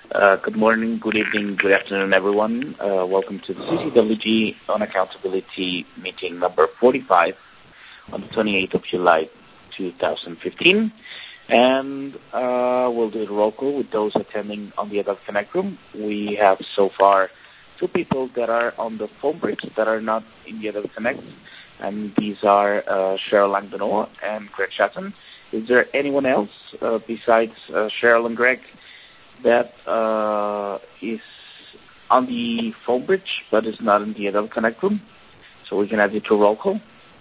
Good morning, good evening, good afternoon, everyone. Welcome to the CCWG on Accountability meeting number 45 on the 28th of July 2015. And we'll do the roll call with those attending on the Adult Connect room. We have so far two people that are on the phone bridge that are not in the Adult Connect, and these are Cheryl Langdenois and Greg Shatton. Is there anyone else besides Cheryl and Greg that is on the phone bridge but is not in the Adult Connect room? So we can add it to roll call.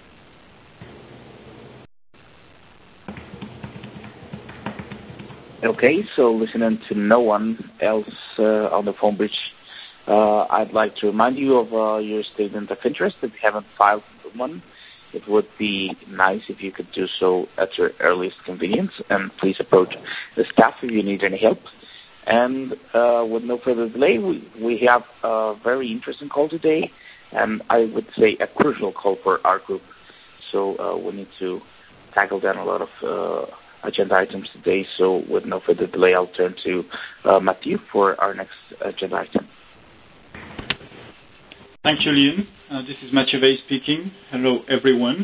Okay, so listening to no one else on the phone bridge, I'd like to remind you of your statement of interest. If you haven't filed one, it would be nice if you could do so at your earliest convenience, and please approach the staff if you need any help. And with no further delay, we have a very interesting call today, and I would say a crucial call for our group. So we need to tackle down a lot of agenda items today. So with no further delay, I'll turn to Matthew for our next agenda item. Thanks, Julien. This is Mathieu Weil speaking. Hello, everyone.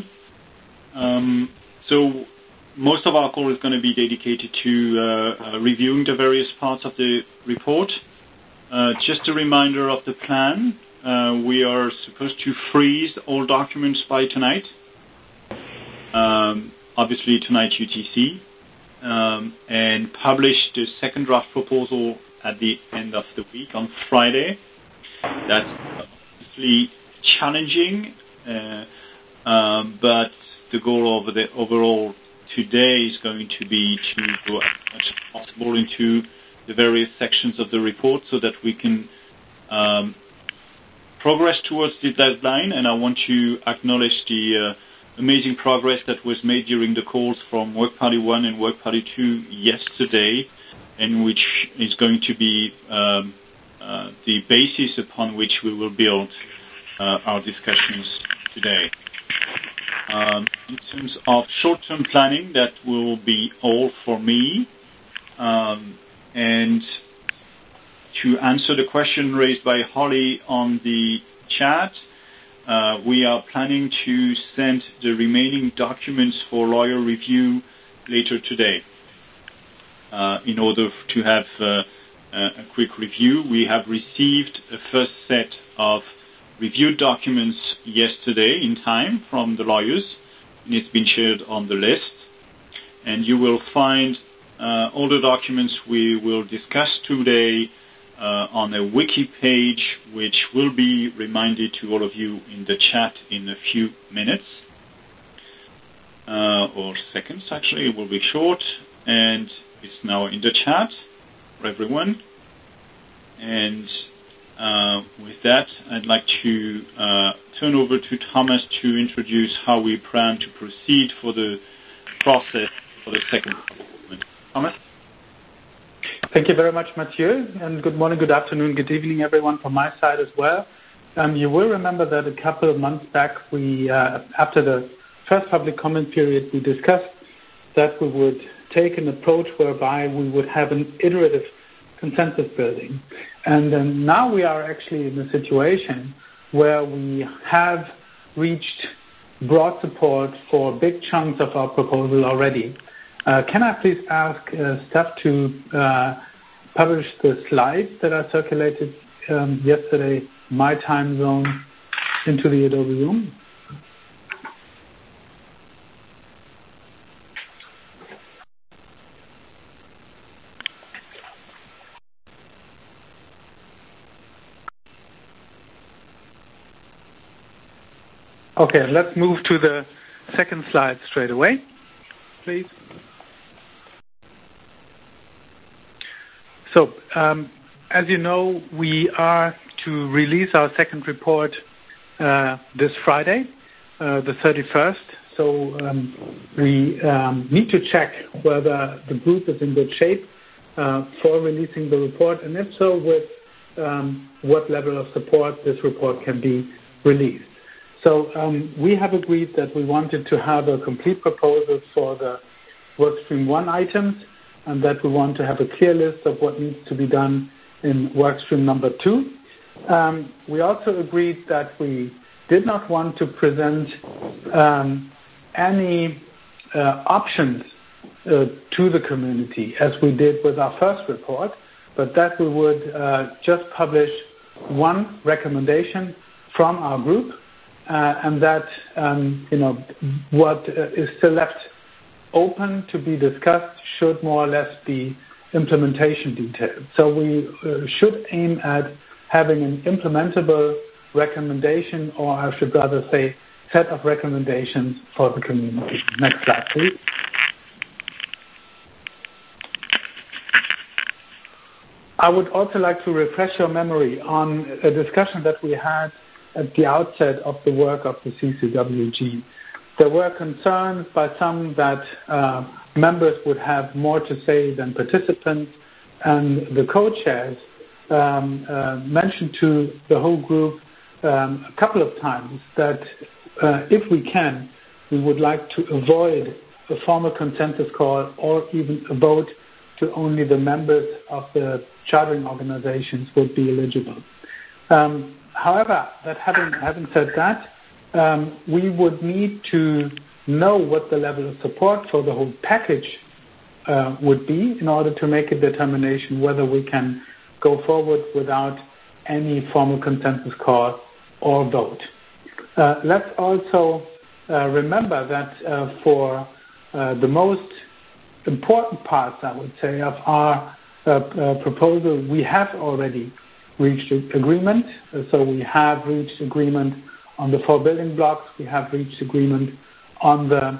So most of our call is going to be dedicated to reviewing the various parts of the report. Just a reminder of the plan. We are supposed to freeze all documents by tonight. Obviously tonight UTC, and publish the second draft proposal at the end of the week on Friday. That's obviously challenging, but the goal of the overall today is going to be to go as much as possible into the various sections of the report so that we can progress towards the deadline. And I want to acknowledge the amazing progress that was made during the calls from Work Party 1 and Work Party 2 yesterday, and which is going to be the basis upon which we will build our discussions today. In terms of short-term planning, that will be all for me. And to answer the question raised by Holly on the chat, we are planning to send the remaining documents for lawyer review later today. In order to have a quick review, we have received a first set of reviewed documents yesterday in time from the lawyers, and it's been shared on the list. And you will find all the documents we will discuss today on a wiki page, which will be reminded to all of you in the chat in a few minutes, or seconds actually. It will be short, and it's now in the chat for everyone. And with that, I'd like to turn over to Thomas to introduce how we plan to proceed for the process for the second document. Thomas? Thank you very much, Mathieu, and good morning, good afternoon, good evening, everyone from my side as well. You will remember that a couple of months back, we, after the first public comment period, we discussed that we would take an approach whereby we would have an iterative consensus building. And now we are actually in a situation where we have reached broad support for big chunks of our proposal already. Can I please ask staff to publish the slides that are circulated yesterday, my time zone, into the Adobe Room? Okay, let's move to the second slide straight away, please. So, as you know, we are to release our second report this Friday, the 31st. So we need to check whether the group is in good shape for releasing the report, and if so, with what level of support this report can be released. So we have agreed that we wanted to have a complete proposal for the Workstream 1 items, and that we want to have a clear list of what needs to be done in workstream number 2. We also agreed that we did not want to present any options to the community as we did with our first report, but that we would just publish one recommendation from our group, and that what is still left open to be discussed should more or less be implementation details. So we should aim at having an implementable recommendation, or I should rather say set of recommendations for the community. Next slide, please. I would also like to refresh your memory on a discussion that we had at the outset of the work of the CCWG. There were concerns by some that members would have more to say than participants, and the co-chairs mentioned to the whole group a couple of times that if we can, we would like to avoid a formal consensus call or even a vote to only the members of the chartering organizations would be eligible. However, that having said that, we would need to know what the level of support for the whole package would be in order to make a determination whether we can go forward without any formal consensus call or vote. Let's also remember that for the most important parts, I would say, of our proposal, we have already reached agreement. So we have reached agreement on the 4 building blocks. We have reached agreement on the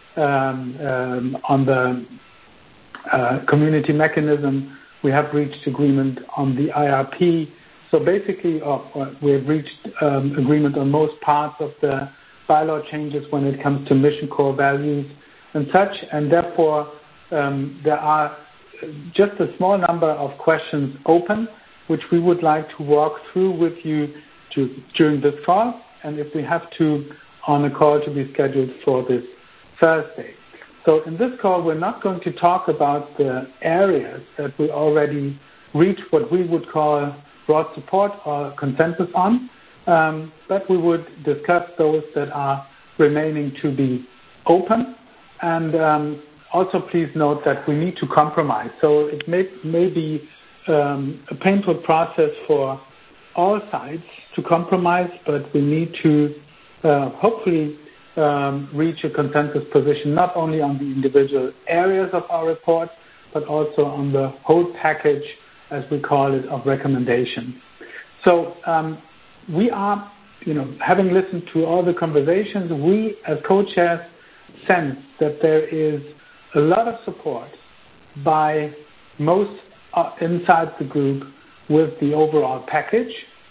community mechanism. We have reached agreement on the IRP. So basically, we have reached agreement on most parts of the bylaw changes when it comes to mission core values and such, and therefore there are just a small number of questions open, which we would like to walk through with you during this call, and if we have to, on a call to be scheduled for this Thursday. So in this call, we're not going to talk about the areas that we already reached what we would call broad support or consensus on, but we would discuss those that are remaining to be open. And also please note that we need to compromise. So it may be a painful process for all sides to compromise, but we need to hopefully reach a consensus position not only on the individual areas of our report, but also on the whole package, as we call it, of recommendations. So we are, having listened to all the conversations, we as co-chairs sense that there is a lot of support by most inside the group with the overall package.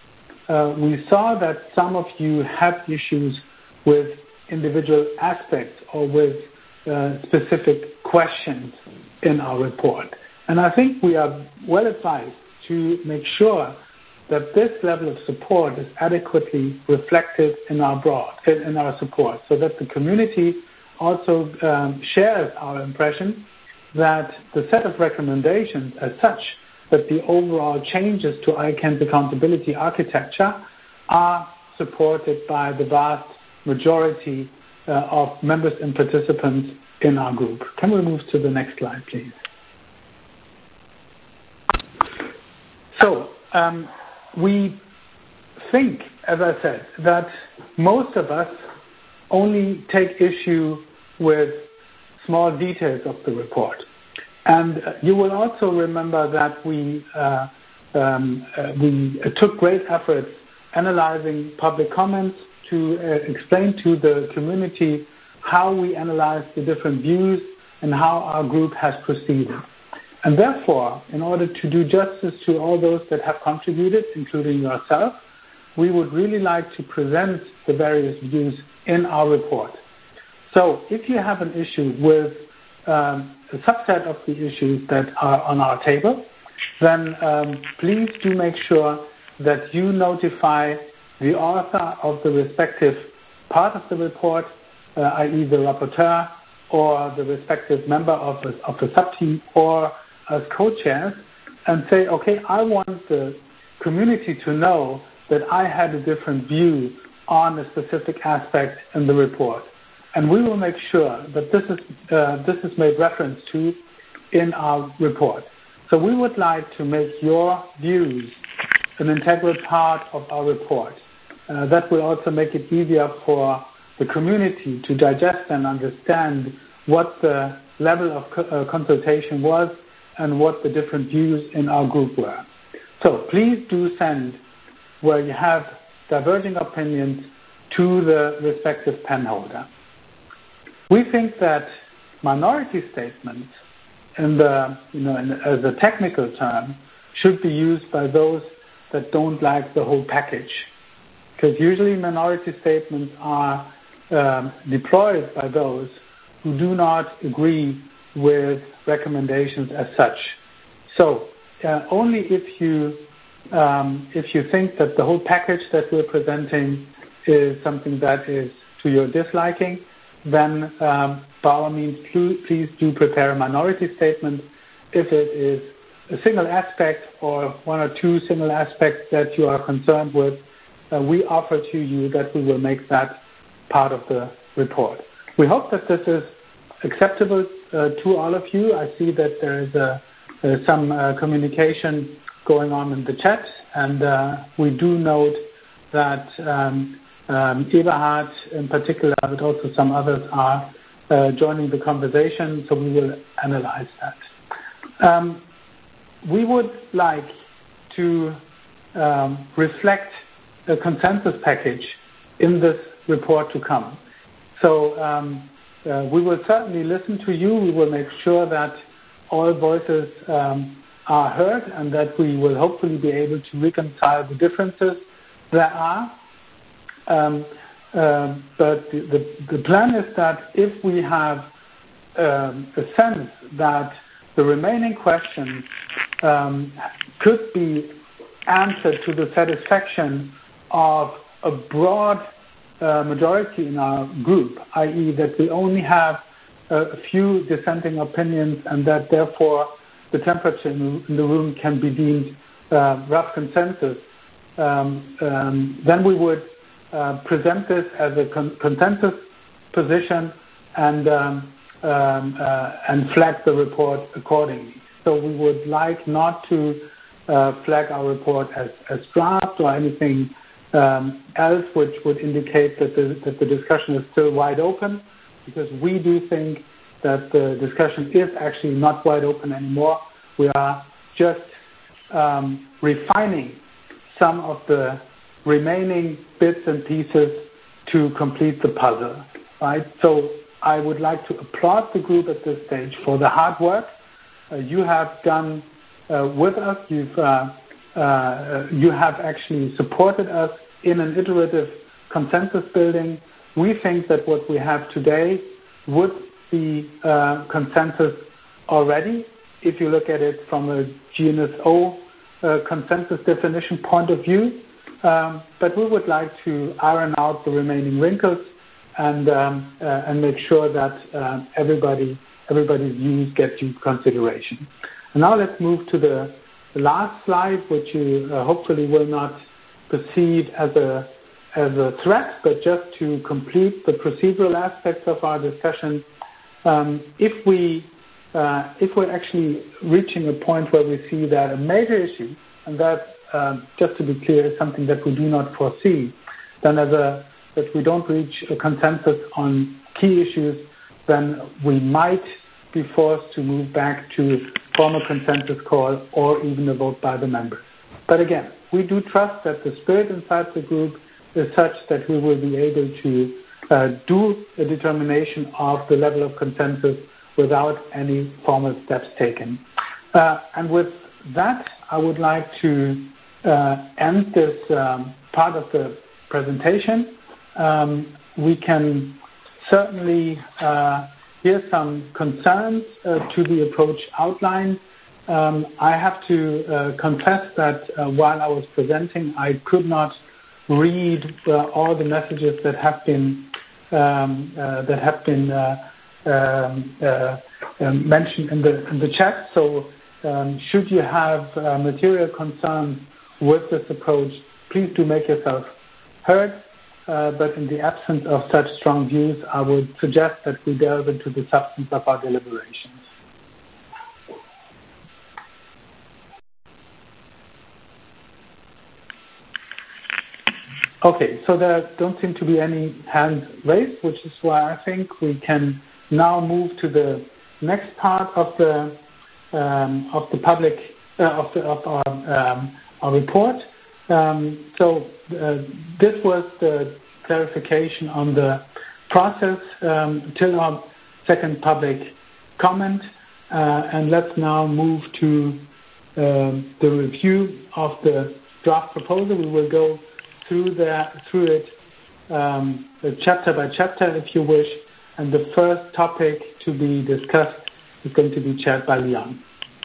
We saw that some of you have issues with individual aspects or with specific questions in our report. And I think we are well advised to make sure that this level of support is adequately reflected in our support, so that the community also shares our impression that the set of recommendations as such, that the overall changes to ICANN's accountability architecture are supported by the vast majority of members and participants in our group. Can we move to the next slide, please? So we think, as I said, that most of us only take issue with small details of the report. And you will also remember that we took great efforts analyzing public comments to explain to the community how we analyze the different views and how our group has proceeded. And therefore, in order to do justice to all those that have contributed, including yourself, we would really like to present the various views in our report. So if you have an issue with a subset of the issues that are on our table, then please do make sure that you notify the author of the respective part of the report, i.e. the rapporteur or the respective member of the sub-team or as co-chairs, and say, okay, I want the community to know that I had a different view on a specific aspect in the report. And we will make sure that this is made reference to in our report. So we would like to make your views an integral part of our report. That will also make it easier for the community to digest and understand what the level of consultation was and what the different views in our group were. So please do send where you have diverging opinions to the respective pen holder. We think that minority statements as a technical term should be used by those that don't like the whole package, because usually minority statements are deployed by those who do not agree with recommendations as such. So only if you think that the whole package that we're presenting is something that is to your disliking, then by all means, please do prepare a minority statement. If it is a single aspect or one or two single aspects that you are concerned with, we offer to you that we will make that part of the report. We hope that this is acceptable to all of you. I see that there is some communication going on in the chat, and we do note that Eberhard in particular, but also some others are joining the conversation, so we will analyze that. We would like to reflect a consensus package in this report to come. So we will certainly listen to you. We will make sure that all voices are heard and that we will hopefully be able to reconcile the differences there are. But the plan is that if we have a sense that the remaining questions could be answered to the satisfaction of a broad majority in our group, i.e. that we only have a few dissenting opinions and that therefore the temperature in the room can be deemed rough consensus, then we would present this as a consensus position and flag the report accordingly. So we would like not to flag our report as draft or anything else which would indicate that the discussion is still wide open, because we do think that the discussion is actually not wide open anymore. We are just refining some of the remaining bits and pieces to complete the puzzle, right? So I would like to applaud the group at this stage for the hard work you have done with us. You have actually supported us in an iterative consensus building. We think that what we have today would be consensus already, if you look at it from a GNSO consensus definition point of view. But we would like to iron out the remaining wrinkles and make sure that everybody's views get due consideration. And now let's move to the last slide, which you hopefully will not perceive as a threat, but just to complete the procedural aspects of our discussion. If we're actually reaching a point where we see that a major issue, and that, just to be clear, is something that we do not foresee, then that we don't reach a consensus on key issues, then we might be forced to move back to formal consensus call or even a vote by the members. But again, we do trust that the spirit inside the group is such that we will be able to do a determination of the level of consensus without any formal steps taken. And with that, I would like to end this part of the presentation. We can certainly hear some concerns to the approach outlined. I have to confess that while I was presenting, I could not read all the messages that have been mentioned in the chat. So should you have material concerns with this approach, please do make yourself heard. But in the absence of such strong views, I would suggest that we delve into the substance of our deliberations. Okay, so there don't seem to be any hands raised, which is why I think we can now move to the next part of the public of our report. This was the clarification on the process till our second public comment, and let's now move to the review of the draft proposal. We will go through it chapter by chapter, if you wish, and the first topic to be discussed is going to be chaired by Leon.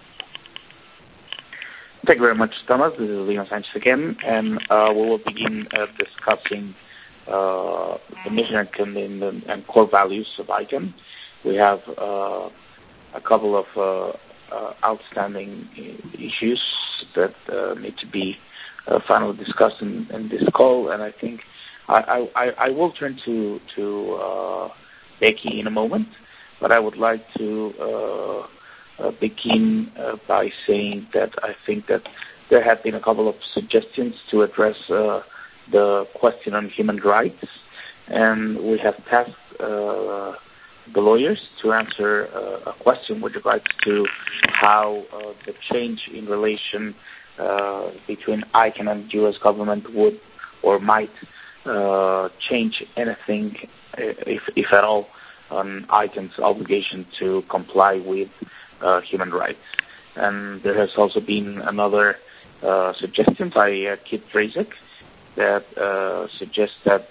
Thank you very much, Thomas. This is Leon Sanchez again, and we will begin discussing the mission and core values of ICANN. We have a couple of outstanding issues that need to be finally discussed in this call, and I think I will turn to Becky in a moment, but I would like to begin by saying that I think that there have been a couple of suggestions to address the question on human rights, and we have tasked the lawyers to answer a question with regards to how the change in relation between ICANN and U.S. government would or might change anything, if at all, on ICANN's obligation to comply with human rights. And there has also been another suggestion by Kit Drazek that suggests that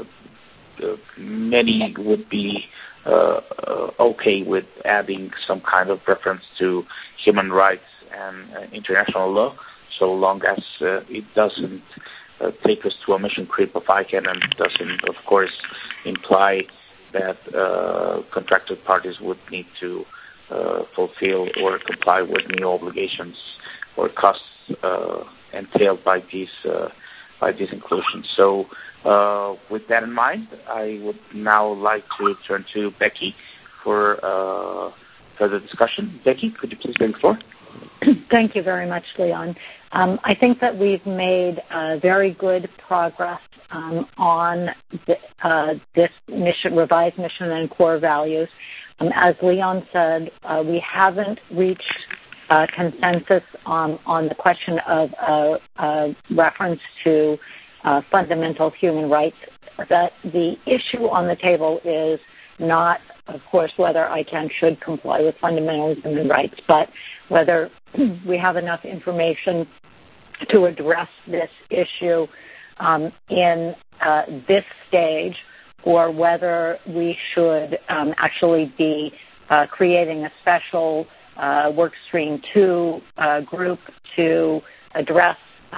many would be okay with adding some kind of reference to human rights and international law, so long as it doesn't take us to a mission creep of ICANN and doesn't, of course, imply that contracted parties would need to fulfill or comply with new obligations or costs entailed by these inclusions. So with that in mind, I would now like to turn to Becky for further discussion. Becky, could you please take the floor? Thank you very much, Leon. I think that we've made very good progress on this revised mission and core values. As Leon said, we haven't reached consensus on the question of reference to fundamental human rights. That the issue on the table is not, of course, whether ICANN should comply with fundamental human rights, but whether we have enough information to address this issue in this stage, or whether we should actually be creating a special workstream 2 group to address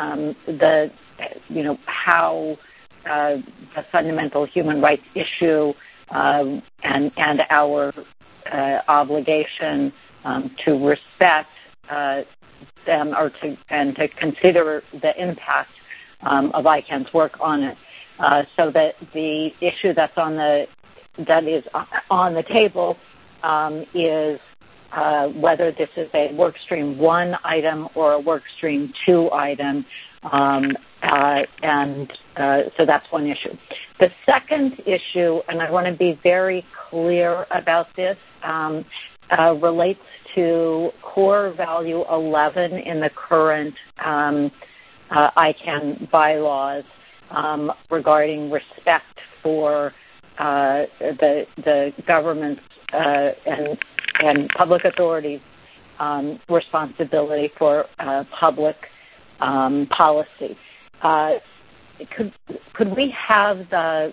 how the fundamental human rights issue and our obligation to respect them to consider the impact of ICANN's work on it. So that the issue that is on the table is whether this is a workstream 1 item or a workstream 2 item, and so that's one issue. The second issue, and I want to be very clear about this, relates to core value 11 in the current ICANN bylaws regarding respect for the government's and public authorities' responsibility for public policy. Could we have the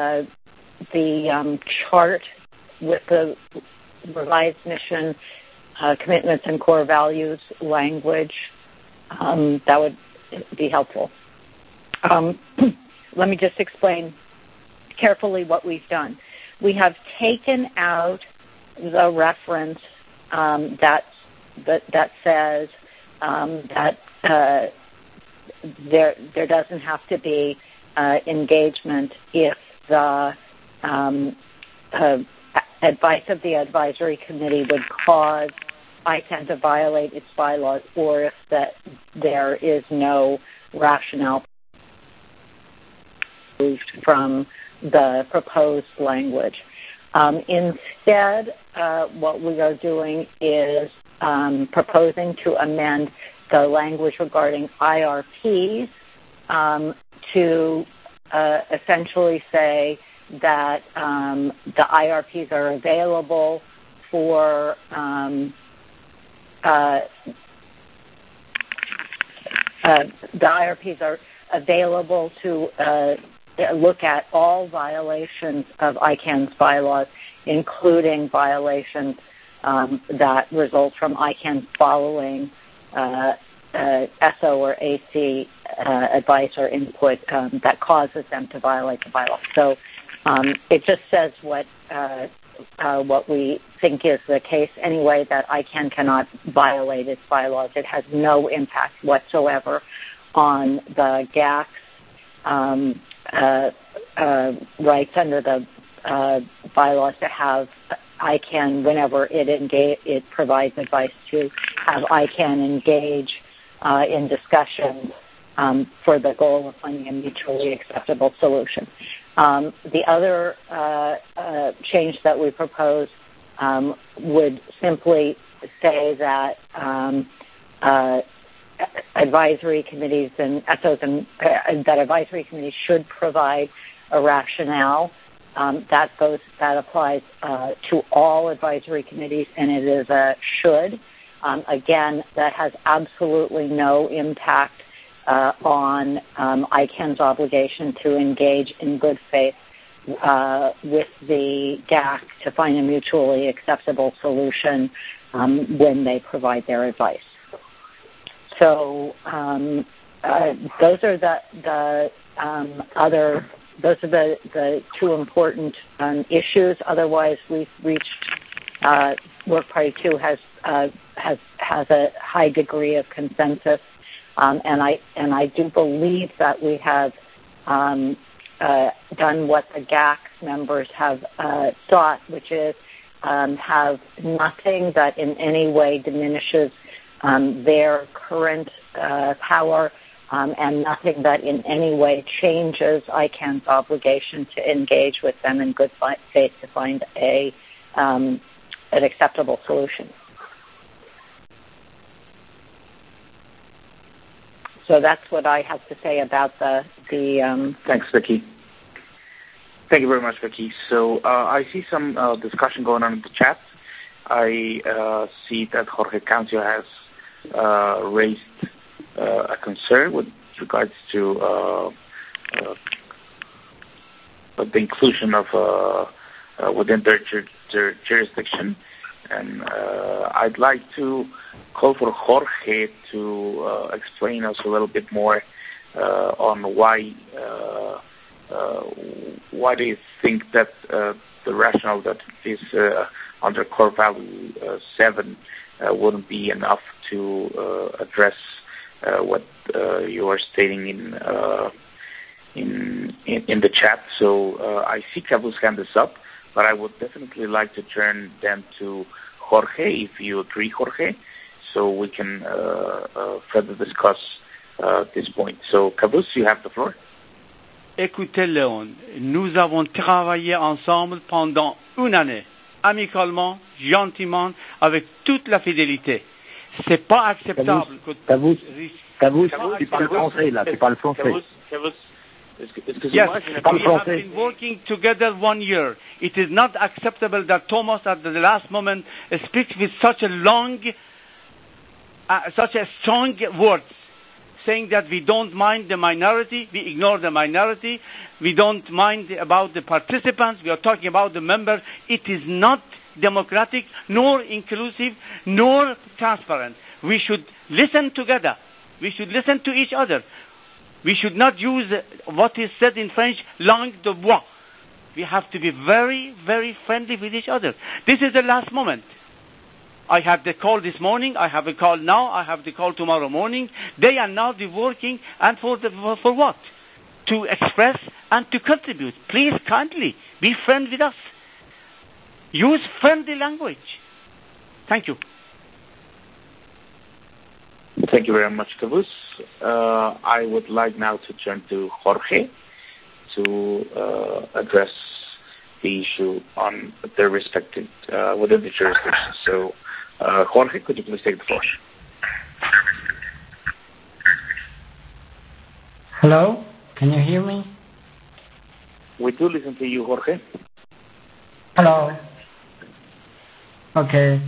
chart with the revised mission, commitments, and core values language? That would be helpful. Let me just explain carefully what we've done. We have taken out the reference that that says that there doesn't have to be engagement if the advice of the advisory committee would cause ICANN to violate its bylaws, or if there is no rationale from the proposed language. Instead, what we are doing is proposing to amend the language regarding IRPs to essentially say that the IRPs are available for to look at all violations of ICANN's bylaws, including violations that result from ICANN following SO or AC advice or input that causes them to violate the bylaws. So it just says what we think is the case anyway, that ICANN cannot violate its bylaws. It has no impact whatsoever on the GAC's rights under the bylaws to have ICANN, whenever it provides advice, to have ICANN engage in discussions for the goal of finding a mutually acceptable solution. The other change that we propose would simply say that advisory committees and SOs that advisory committees should provide a rationale. That applies to all advisory committees, and it is a should. Again, that has absolutely no impact on ICANN's obligation to engage in good faith with the GAC to find a mutually acceptable solution when they provide their advice. So those are the two important issues. Otherwise, we've reached Work Party 2 has a high degree of consensus, and I do believe that we have done what the GAC members have sought, which is have nothing that in any way diminishes their current power, and nothing that in any way changes ICANN's obligation to engage with them in good faith to find an acceptable solution. So that's what I have to say about the Thanks, Vicky. Thank you very much, Vicky. So I see some discussion going on in the chat. I see that Jorge Cancio has raised a concern with regards to the inclusion of within their jurisdiction, and I'd like to call for Jorge to explain us a little bit more on why do you think that the rationale that is under core value 7 wouldn't be enough to address what you are stating in the chat. So I see Cavu's hand is up, but I would definitely like to turn them to Jorge, if you agree, Jorge, so we can further discuss this point. So Cavus, you have the floor. Écoutez, Léon, nous avons travaillé ensemble pendant une année, amicalement, gentiment, avec toute la fidélité. C'est pas acceptable que... Cavus, tu parles français, là, tu parles français. Yes, we have been working together 1 year. It is not acceptable that Thomas at the last moment speaks with such a strong words, saying that we don't mind the minority, we ignore the minority, we don't mind about the participants, we are talking about the members. It is not democratic, nor inclusive, nor transparent. We should listen together. We should listen to each other. We should not use what is said in French, langue de bois. We have to be very, very friendly with each other. This is the last moment. I have the call this morning. I have a call now. I have the call tomorrow morning. They are now working, and for what? To express and to contribute. Please kindly be friend with us. Use friendly language. Thank you. Thank you very much, Kavus. I would like now to turn to Jorge to address the issue on their respective within the jurisdiction. So, Jorge, could you please take the floor? Hello, can you hear me? We do listen to you, Jorge. Hello. Okay.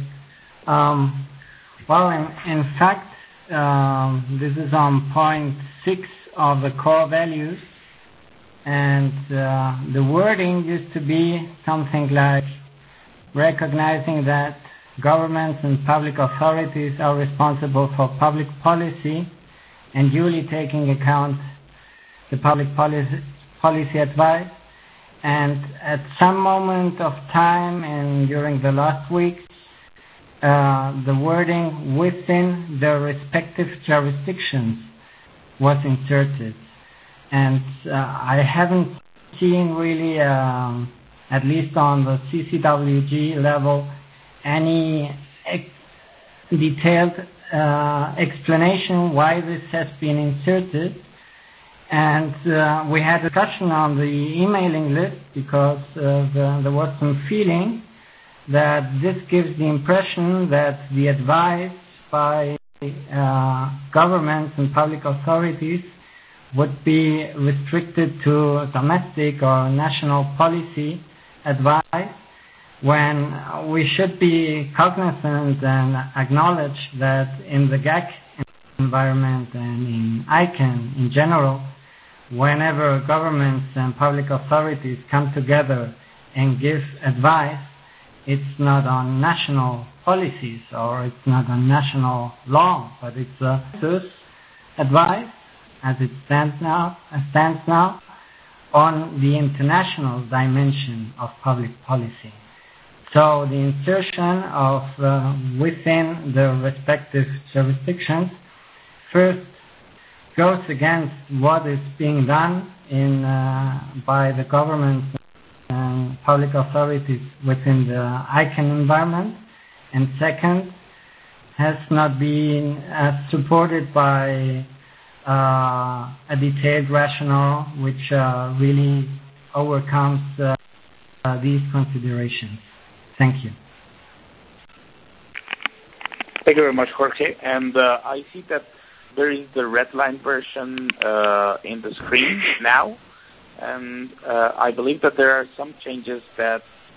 Well, in fact, this is on point 6 of the core values, and the wording used to be something like recognizing that governments and public authorities are responsible for public policy and duly taking account the public policy advice. And at some moment of time and during the last week, the wording within their respective jurisdictions was inserted. And I haven't seen really, at least on the CCWG level, any detailed explanation why this has been inserted. And we had a discussion on the emailing list because there was some feeling that this gives the impression that the advice by governments and public authorities would be restricted to domestic or national policy advice, when we should be cognizant and acknowledge that in the GAC environment and in ICANN in general, whenever governments and public authorities come together and give advice, it's not on national policies or it's not on national law, but it's advice as it stands now on the international dimension of public policy. So the insertion of within the respective jurisdictions first goes against what is being done by the government and public authorities within the ICANN environment, and second, has not been supported by a detailed rationale which really overcomes these considerations. Thank you. Thank you very much, Jorge. And I see that there is the red line version in the screen now. And I believe that there are some changes that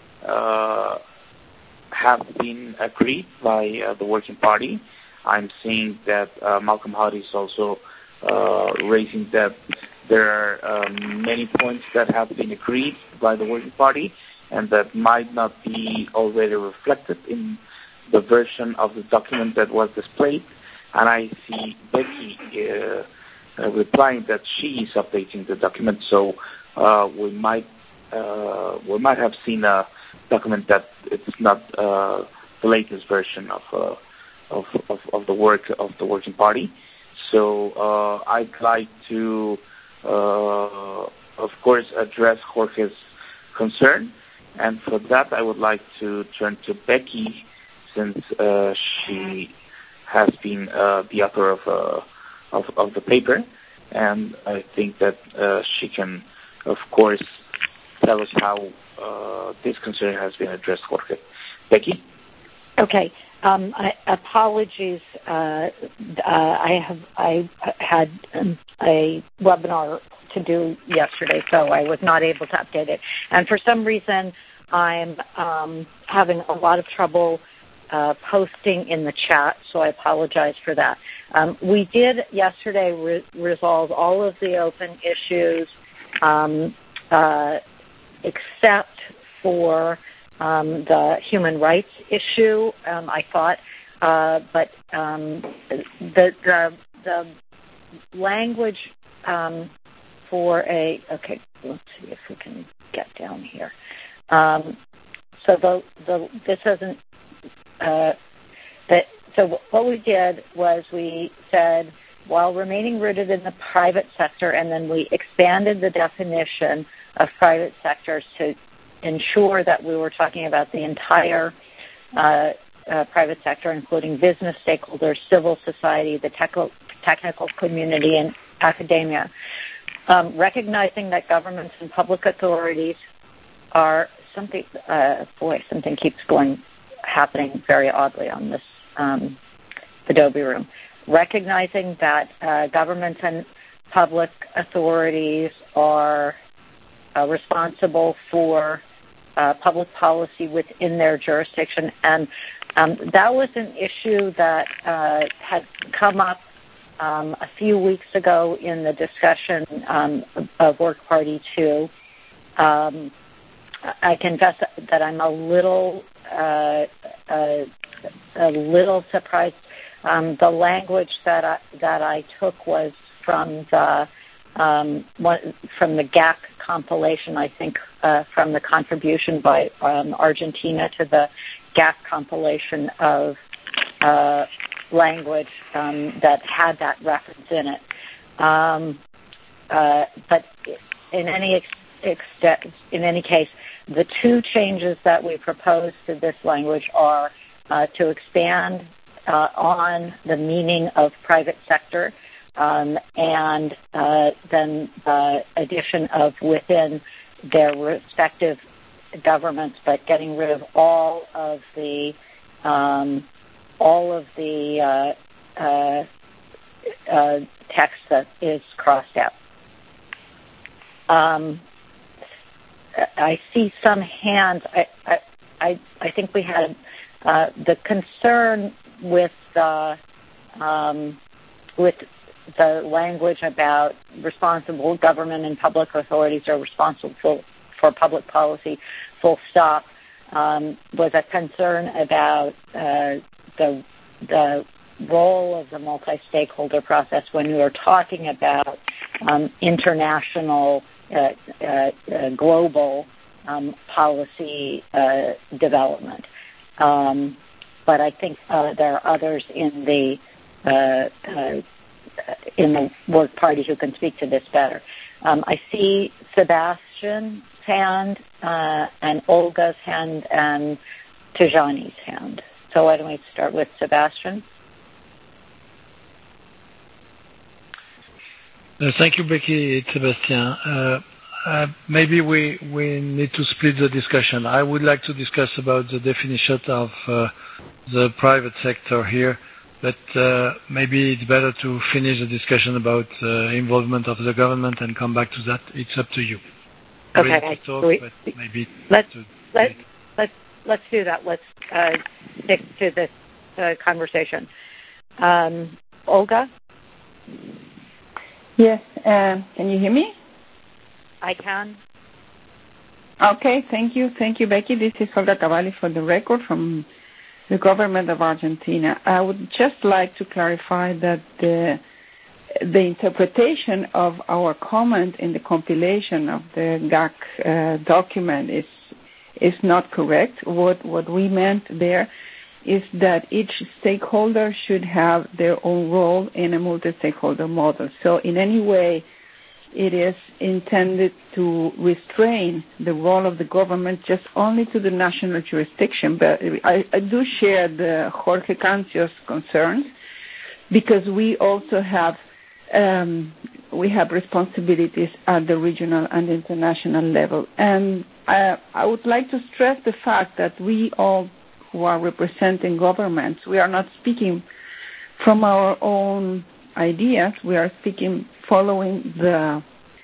have been agreed by the Working Party. I'm seeing that Malcolm Howdy is also raising that there are many points that have been agreed by the Working Party and that might not be already reflected in the version of the document that was displayed. And I see Becky replying that she is updating the document, so we might have seen a document that it's not the latest version of the work of the Working Party. So I'd like to, of course, address Jorge's concern, and for that I would like to turn to Becky, since she has been the author of the paper, and I think that she can, of course, tell us how this concern has been addressed, Jorge. Becky? Okay. Apologies. I had a webinar to do yesterday, so I was not able to update it. And for some reason, I'm having a lot of trouble posting in the chat, so I apologize for that. We did yesterday resolve all of the open issues except for the human rights issue, I thought, but the language for okay, let's see if we can get down here. So this isn't So what we did was we said, while remaining rooted in the private sector, and then we expanded the definition of private sectors to ensure that we were talking about the entire private sector, including business stakeholders, civil society, the technical community, and academia, recognizing that governments and public authorities are something. Something keeps happening very oddly on this Adobe room. Recognizing that governments and public authorities are responsible for public policy within their jurisdiction, and that was an issue that had come up a few weeks ago in the discussion of Work Party 2. I confess that I'm a little surprised. The language that I took was from the GAC compilation, I think, from the contribution by Argentina to the GAC compilation of language that had that reference in it. But in any case, the two changes that we propose to this language are to expand on the meaning of private sector, and then the addition of within their respective governments, but getting rid of all of the text that is crossed out. I see some hands. I think we had the concern with the language about responsible government and public authorities are responsible for public policy, full stop, was a concern about the role of the multi-stakeholder process when we were talking about international, global policy development. But I think there are others in the Work Party who can speak to this better. I see Sebastian's hand and Olga's hand and Tijani's hand. So why don't we start with Sebastian? Thank you, Becky. It's Sebastian. Maybe we need to split the discussion. I would like to discuss about the definition of the private sector here, but maybe it's better to finish the discussion about involvement of the government and come back to that. It's up to you. Okay. Let's do that. Let's stick to this conversation. Olga? Yes. Can you hear me? I can. Okay. Thank you. Thank you, Becky. This is Olga Cavalli for the record from the government of Argentina. I would just like to clarify that the interpretation of our comment in the compilation of the GAC document is not correct. What we meant there is that each stakeholder should have their own role in a multi-stakeholder model. So in any way, it is intended to restrain the role of the government just only to the national jurisdiction. But I do share the Jorge Cancio's concerns, because we also have responsibilities at the regional and international level. And I would like to stress the fact that we all who are representing governments, we are not speaking from our own ideas. We are speaking following the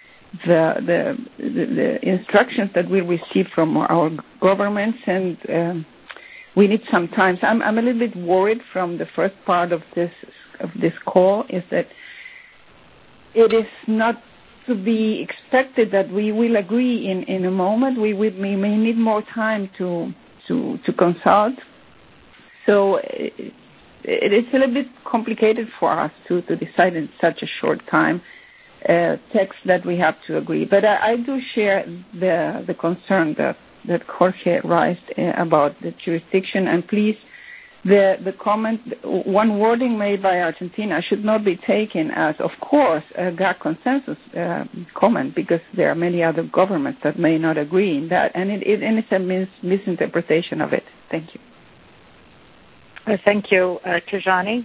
instructions that we receive from our governments, and we need some time. So I'm a little bit worried from the first part of this call, is that it is not to be expected that we will agree in a moment. We may need more time to consult. So it is a little bit complicated for us to decide in such a short time text that we have to agree. But I do share the concern that Jorge raised about the jurisdiction, and please the comment, one wording made by Argentina should not be taken as, of course, a GAC consensus comment, because there are many other governments that may not agree in that, and it's a misinterpretation of it. Thank you. Thank you. Tijani?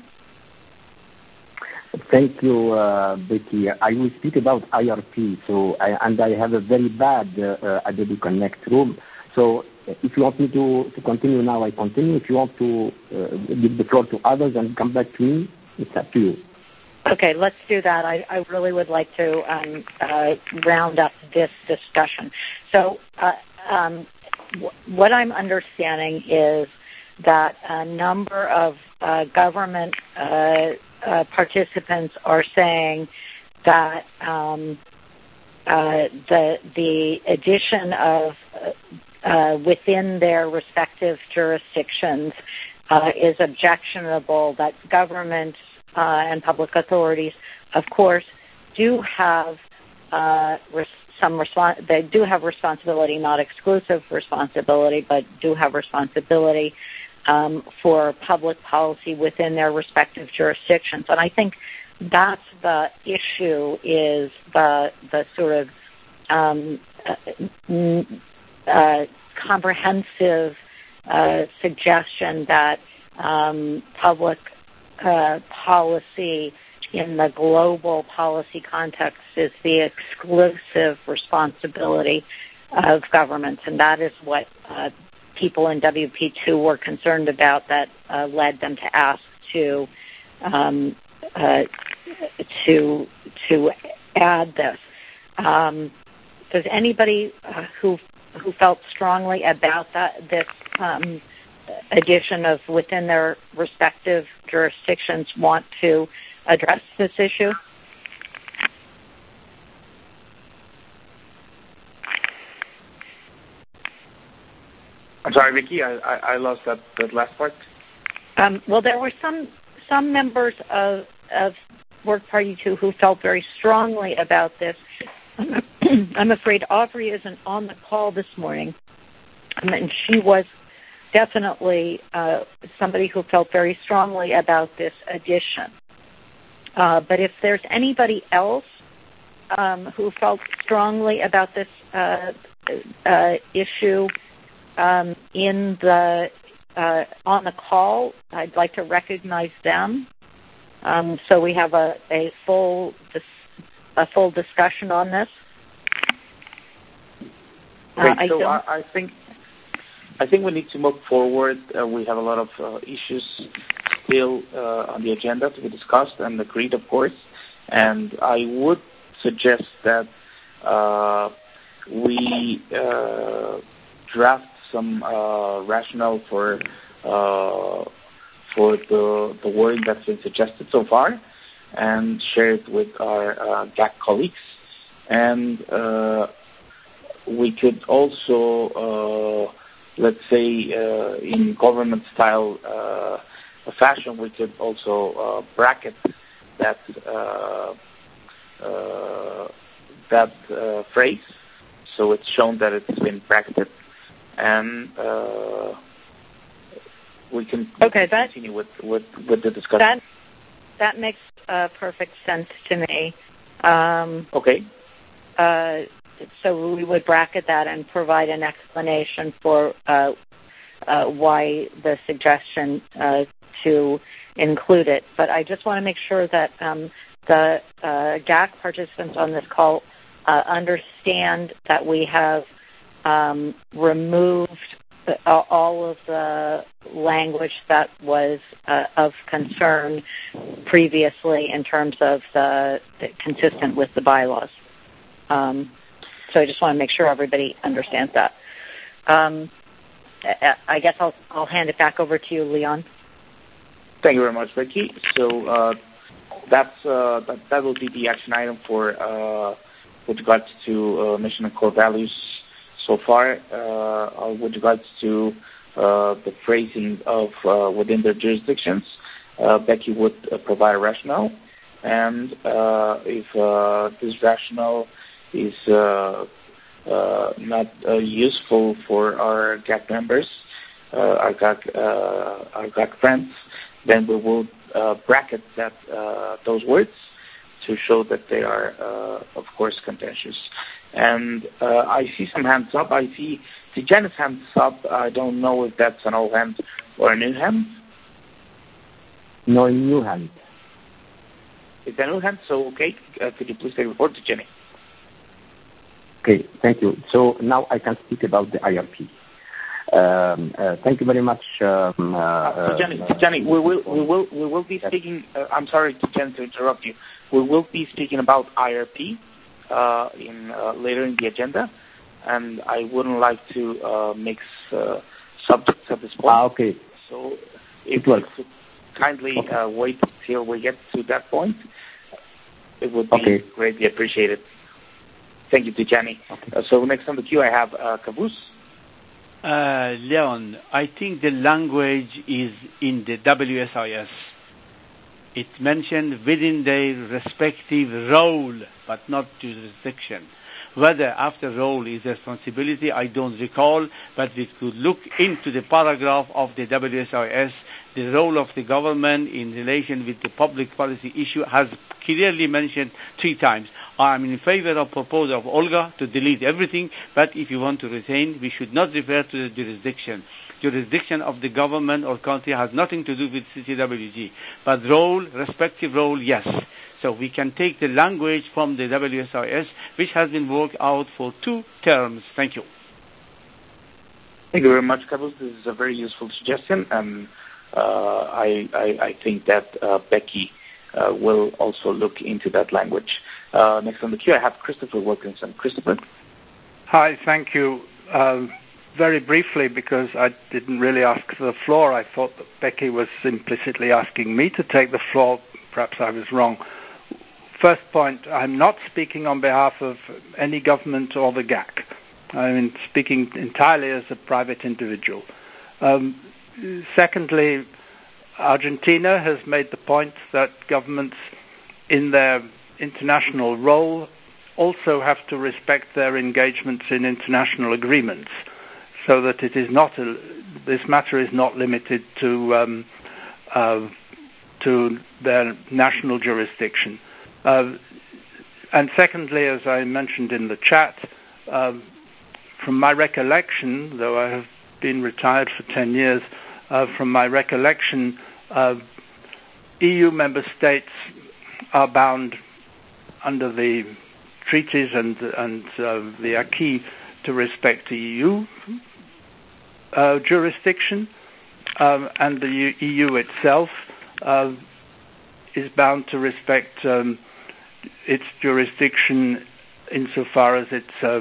Thank you, Becky. I will speak about IRP. I have a very bad Adobe Connect room. So if you want me to continue now, I continue. If you want to give the floor to others and come back to me, it's up to you. Okay, let's do that. I really would like to round up this discussion. So what I'm understanding is that a number of government participants are saying that the addition of within their respective jurisdictions is objectionable, that governments and public authorities, of course, do have they do have responsibility, not exclusive responsibility, but do have responsibility for public policy within their respective jurisdictions. And I think that's the issue, is the sort of comprehensive suggestion that public policy in the global policy context is the exclusive responsibility of governments, and that is what people in WP2 were concerned about, that led them to ask to add this. Does anybody who felt strongly about this addition of within their respective jurisdictions want to address this issue? I'm sorry, Vicky, I lost that last part. Well, there were some members of Work Party 2 who felt very strongly about this. I'm afraid Aubrey isn't on the call this morning, and she was definitely somebody who felt very strongly about this addition. But if there's anybody else who felt strongly about this issue in the on the call, I'd like to recognize them. So we have a full discussion on this. Great. I think we need to move forward. We have a lot of issues still on the agenda to be discussed and agreed, of course. And I would suggest that we draft some rationale for the wording that's been suggested so far, and share it with our GAC colleagues. And we could also, let's say, in government-style fashion, we could also bracket that phrase, so it's shown that it's been bracketed, and we can continue with the discussion. That makes perfect sense to me. Okay. So we would bracket that and provide an explanation for why the suggestion to include it. But I just want to make sure that the GAC participants on this call understand that we have removed all of the language that was of concern previously in terms of consistent with the bylaws. So I just want to make sure everybody understands that. I guess I'll hand it back over to you, Leon. Thank you very much, Becky. So that will be the action item for with regards to mission and core values so far. With regards to the phrasing of within their jurisdictions, Becky would provide a rationale, and if this rationale is not useful for our GAC members, our GAC friends, then we will bracket those words to show that they are, of course, contentious. And I see some hands up. I see Janice's hands up. I don't know if that's an old hand or a new hand. No, a new hand. It's a new hand, so okay. Could you please take the report to Jenny? Okay, thank you. So now I can speak about the IRP. Thank you very much. Jenny, we will be speaking. I'm sorry, Jenny, to interrupt you. We will be speaking about IRP later in the agenda, and I wouldn't like to mix subjects at this point. Okay. So if you could kindly wait till we get to that point, it would be greatly appreciated. Thank you, Tijani. Okay. So next on the queue, I have Cavus. Leon, I think the language is in the WSIS. It mentioned within their respective role, but not jurisdiction. Whether after role is responsibility, I don't recall, but we could look into the paragraph of the WSIS. The role of the government in relation with the public policy issue has clearly mentioned 3 times. I'm in favor of proposal of Olga to delete everything, but if you want to retain, we should not refer to the jurisdiction. Jurisdiction of the government or country has nothing to do with CCWG, but role, respective role, yes. So we can take the language from the WSIS, which has been worked out for 2 terms. Thank you. Thank you very much, Cavus. This is a very useful suggestion, and I think that Becky will also look into that language. Next on the queue, I have Christopher Wilkinson. Christopher? Hi, thank you. Very briefly, because I didn't really ask for the floor, I thought that Becky was implicitly asking me to take the floor. Perhaps I was wrong. First point, I'm not speaking on behalf of any government or the GAC. I'm speaking entirely as a private individual. Secondly, Argentina has made the point that governments in their international role also have to respect their engagements in international agreements, so that it is not this matter is not limited to their national jurisdiction. And secondly, as I mentioned in the chat, from my recollection, though I have been retired for 10 years, from my recollection, EU member states are bound under the treaties and the acquis to respect the EU jurisdiction, and the EU itself is bound to respect its jurisdiction insofar as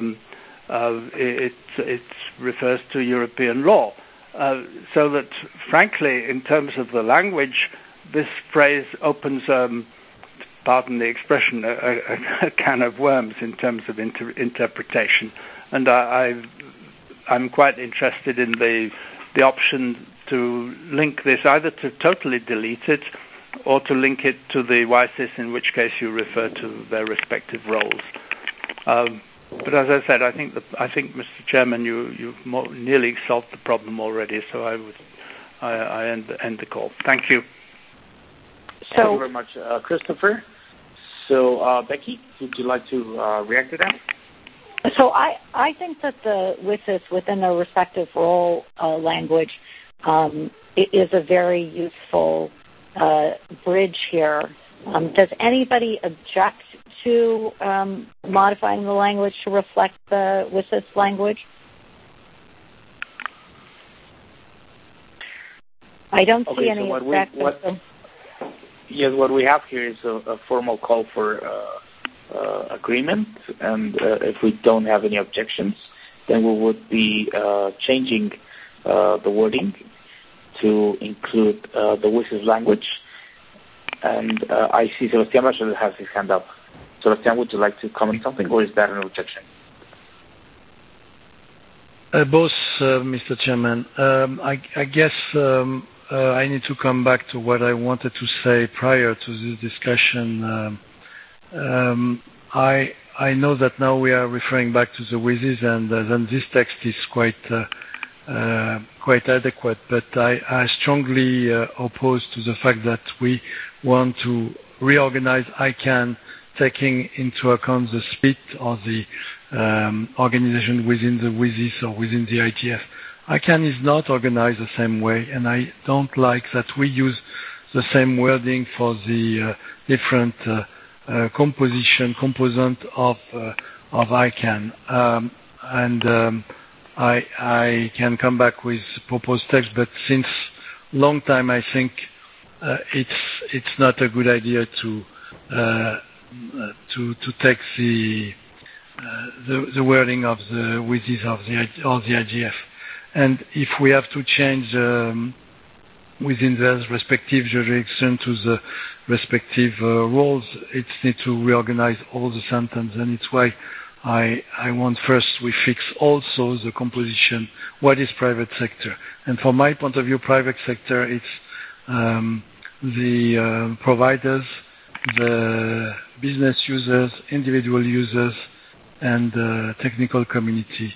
it refers to European law. So that, frankly, in terms of the language, this phrase opens, pardon the expression, a can of worms in terms of interpretation. And I'm quite interested in the option to link this either to totally delete it or to link it to the WSIS, in which case you refer to their respective roles. But as I said, I think, Mr. Chairman, you've nearly solved the problem already. So I end the call. Thank you. Thank you very much, Christopher. So, Becky, would you like to react to that? So I think that the WSIS within their respective role language is a very useful bridge here. Does anybody object to modifying the language to reflect the WSIS language? I don't see any objections. Yes, what we have here is a formal call for agreement, and if we don't have any objections, then we would be changing the wording to include the WSIS language. And I see Sebastián Bachel has his hand up. Sebastián, would you like to comment something, or is that an objection? Both, Mr. Chairman. I guess I need to come back to what I wanted to say prior to this discussion. I know that now we are referring back to the WSIS, and then this text is quite quite adequate, but I strongly oppose to the fact that we want to reorganize ICANN, taking into account the split or the organization within the WSIS or within the IGF. ICANN is not organized the same way, and I don't like that we use the same wording for the different component of ICANN. I can come back with proposed text, but since long time I think it's not a good idea to take the wording of the WSIS or the IGF. And if we have to change within the respective jurisdiction to the respective roles, it needs to reorganize all the sentence, and it's why I want first we fix also the composition, what is private sector. And from my point of view, private sector, it's the providers, the business users, individual users, and the technical community.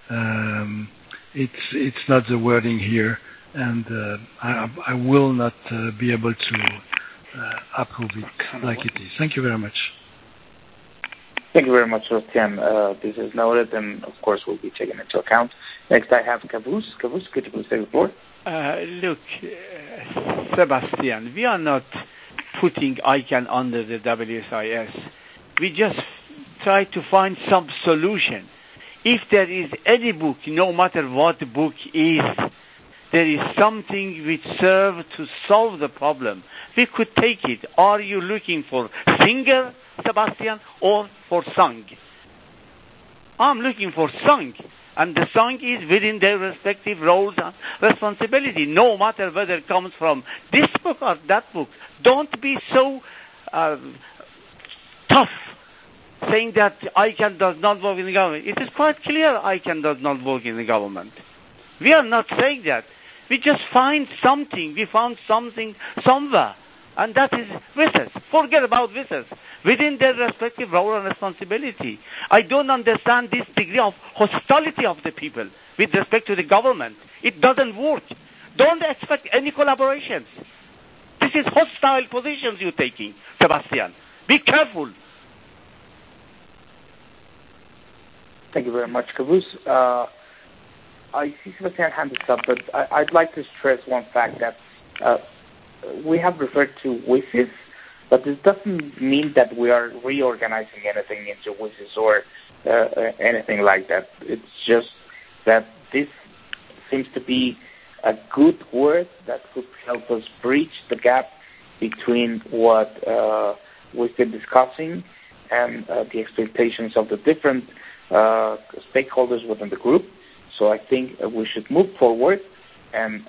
It's not the wording here, and I will not be able to approve it like it is. Thank you very much. Thank you very much, Sebastian. This is noted, and of course will be taken into account. Next, I have Kavus. Kavus, could you please take the floor? Look, Sebastian, we are not putting ICANN under the WSIS. We just try to find some solution. If there is any book, no matter what the book is, there is something which serves to solve the problem, we could take it. Are you looking for singer, Sebastian, or for song? I'm looking for song, and the song is within their respective roles and responsibility, no matter whether it comes from this book or that book. Don't be so tough saying that ICANN does not work in the government. It is quite clear ICANN does not work in the government. We are not saying that. We just find something. We found something somewhere, and that is WSIS. Forget about WSIS. Within their respective role and responsibility. I don't understand this degree of hostility of the people with respect to the government. It doesn't work. Don't expect any collaborations. This is hostile positions you're taking, Sebastian. Be careful. Thank you very much, Kavus. I see Sebastian hand this up, but I'd like to stress one fact that we have referred to WSIS, but this doesn't mean that we are reorganizing anything into WSIS or anything like that. It's just that this seems to be a good word that could help us bridge the gap between what we've been discussing and the expectations of the different stakeholders within the group. So I think we should move forward. And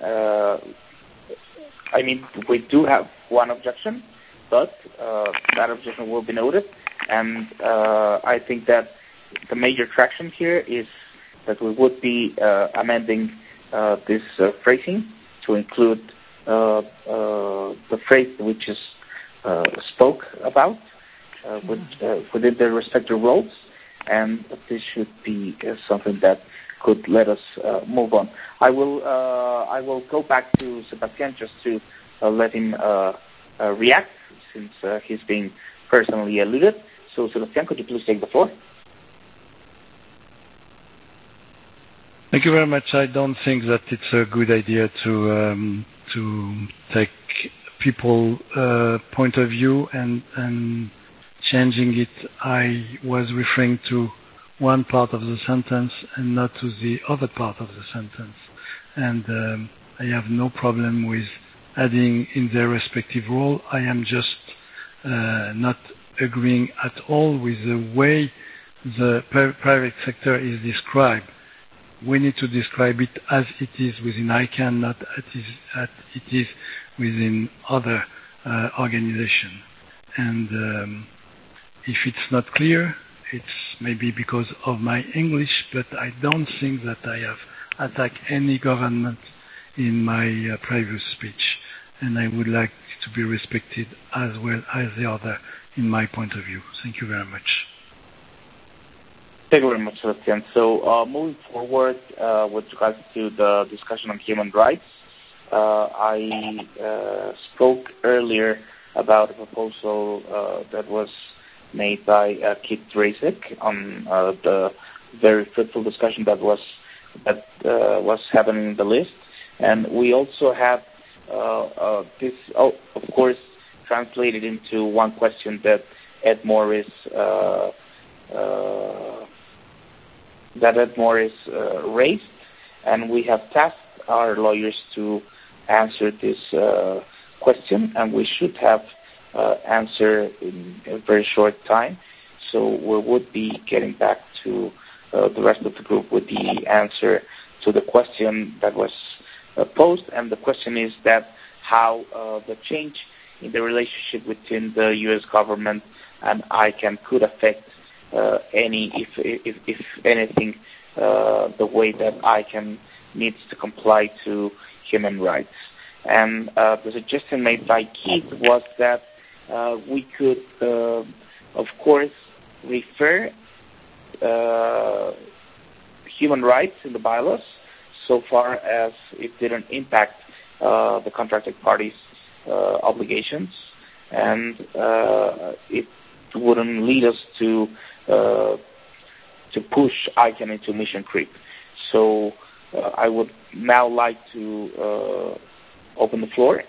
we do have one objection, but that objection will be noted. And I think that the major traction here is that we would be amending this phrasing to include the phrase which is spoke about within their respective roles, and this should be something that could let us move on. I will go back to Sebastian just to let him react, since he's being personally alluded. So, Sebastian, could you please take the floor? Thank you very much. I don't think that it's a good idea to take people's point of view and changing it. I was referring to one part of the sentence and not to the other part of the sentence. And I have no problem with adding in their respective role. I am just not agreeing at all with the way the private sector is described. We need to describe it as it is within ICANN, not as it is within other organizations. And if it's not clear, it's maybe because of my English, but I don't think that I have attacked any government in my previous speech, and I would like to be respected as well as the other in my point of view. Thank you very much. Thank you very much, Sebastian. So moving forward with regards to the discussion on human rights, I spoke earlier about a proposal that was made by Kit Drazek on the very fruitful discussion that was happening in the list, and we also have this, of course, translated into one question that Ed Morris raised, and we have tasked our lawyers to answer this question, and we should have answer in a very short time. So we would be getting back to the rest of the group with the answer to the question that was posed, and the question is that how the change in the relationship between the U.S. government and ICANN could affect if anything, the way that ICANN needs to comply to human rights. And the suggestion made by Keith was that we could, of course, refer human rights in the bylaws so far as it didn't impact the contracted parties' obligations, and it wouldn't lead us to push ICANN into mission creep. So I would now like to open the floor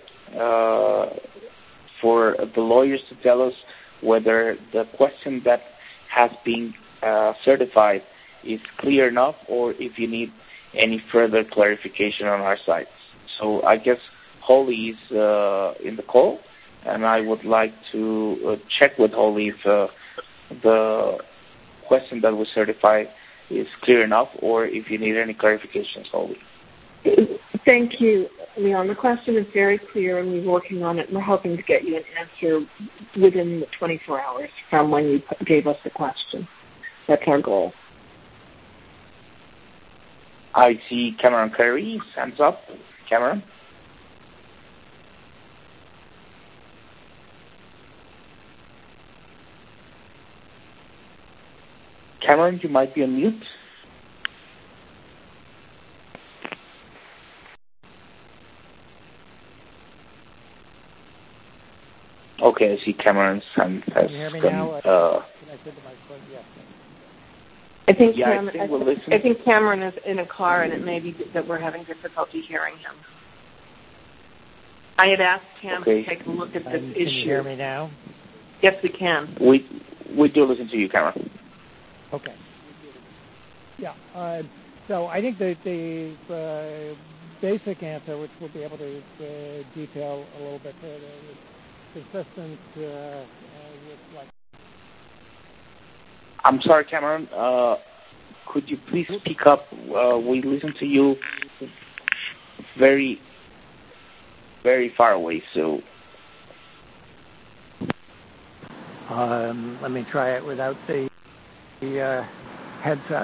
for the lawyers to tell us whether the question that has been certified is clear enough, or if you need any further clarification on our side. So I guess Holly is in the call, and I would like to check with Holly if the question that was certified is clear enough, or if you need any clarifications, Holly. Thank you, Leon. The question is very clear, and we're working on it. We're hoping to get you an answer within the 24 hours from when you gave us the question. That's our goal. I see Cameron Curry, hands up. Cameron? Cameron, you might be on mute. Okay, I see Cameron's hand has Can you hear me come. now? Connected to my phone? Yes. I think Cameron is in a car, and it may be that we're having difficulty hearing him. I had asked him to take a look at this issue. Can you hear me now? Yes, we can. We do listen to you, Cameron. Okay. Yeah. So I think the basic answer, which we'll be able to detail a little bit further, is consistent with like. I'm sorry, Cameron. Could you please speak up? We listen to you very, very far away. So. Let me try it without the headset.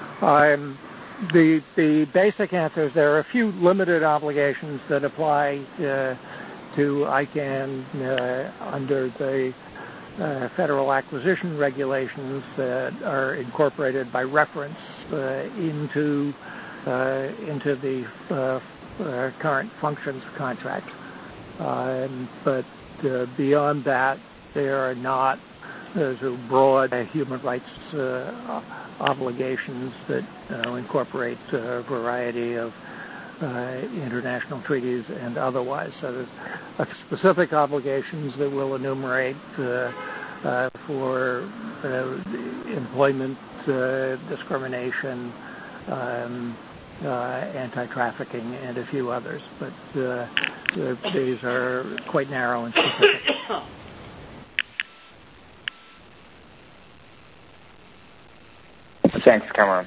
The basic answer is there are a few limited obligations that apply to ICANN under the federal acquisition regulations that are incorporated by reference into the current functions contract. But beyond that, there are not broad human rights obligations that incorporate a variety of international treaties and otherwise. So there's specific obligations that we'll enumerate for employment discrimination, anti-trafficking, and a few others. But these are quite narrow and specific. Thanks, Cameron.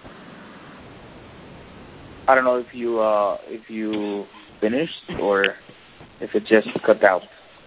I don't know if you finished or if it just cut out.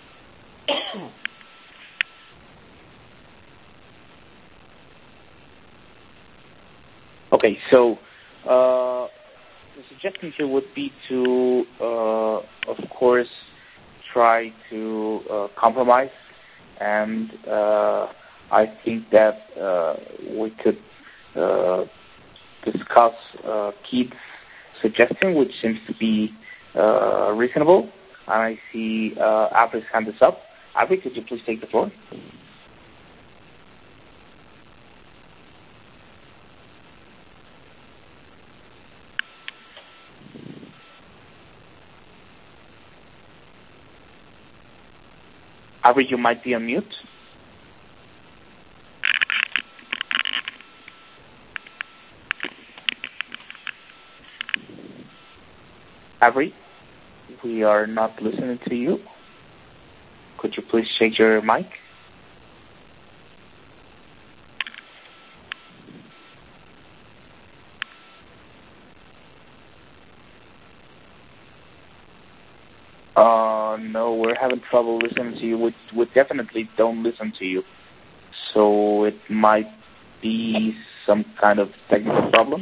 Okay, so the suggestion here would be to, of course, try to compromise, and I think that we could discuss Keith's suggestion, which seems to be reasonable. And I see Avri's hand is up. Avri, could you please take the floor? Avri, you might be on mute. Avri, we are not listening to you. Could you please check your mic? No, we're having trouble listening to you. We definitely don't listen to you. So it might be some kind of technical problem.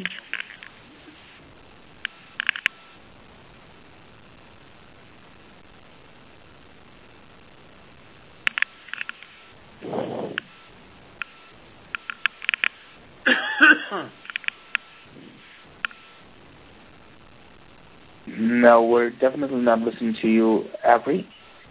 No, we're definitely not listening to you, Avri.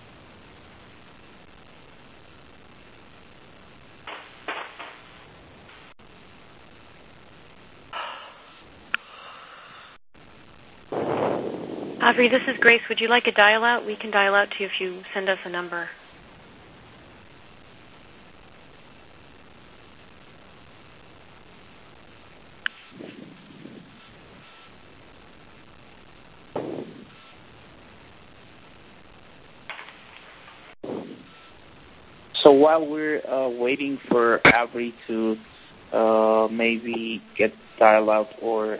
Avri, this is Grace. Would you like a dial-out? We can dial out to you if you send us a number. So while we're waiting for Avri to maybe get dial out or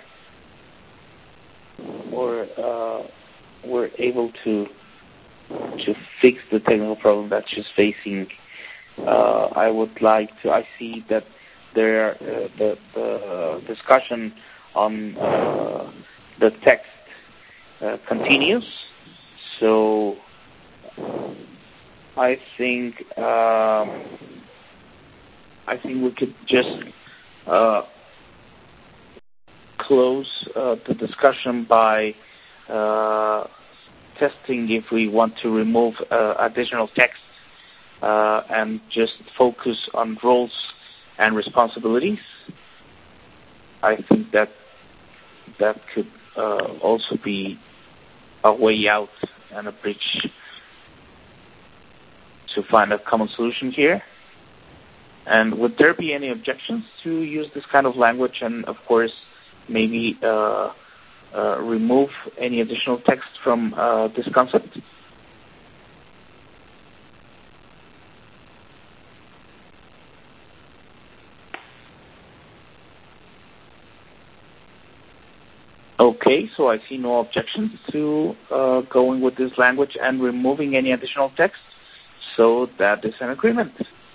we're able to fix the technical problem that she's facing, I would like to. I see that there the discussion on the text continues. So I think we could just close the discussion by testing if we want to remove additional text and just focus on roles and responsibilities. I think that could also be a way out and a bridge to find a common solution here. And would there be any objections to use this kind of language and, of course, maybe remove any additional text from this concept? Okay, so I see no objections to going with this language and removing any additional text. So that is an agreement.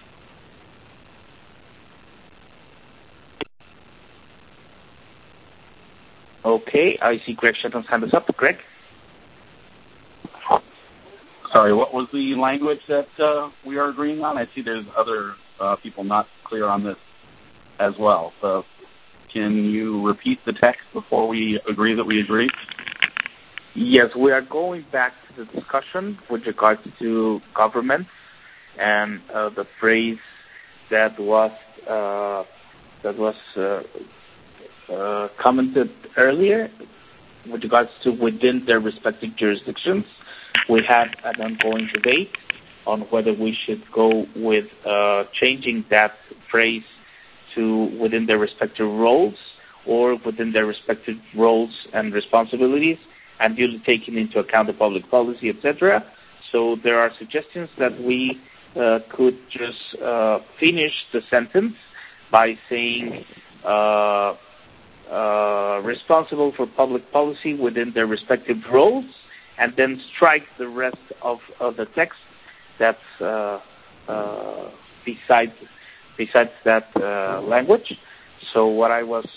Okay, I see Greg Shetton's hand is up. Greg? Sorry, what was the language that we are agreeing on? I see there's other people not clear on this as well. So can you repeat the text before we agree that we agree? Yes, we are going back to the discussion with regards to government and the phrase that was commented earlier with regards to within their respective jurisdictions. We had an ongoing debate on whether we should go with changing that phrase to within their respective roles or within their respective roles and responsibilities, and duly taking into account the public policy, etc. So there are suggestions that we could just finish the sentence by saying responsible for public policy within their respective roles, and then strike the rest of the text that's besides that language. So what I was,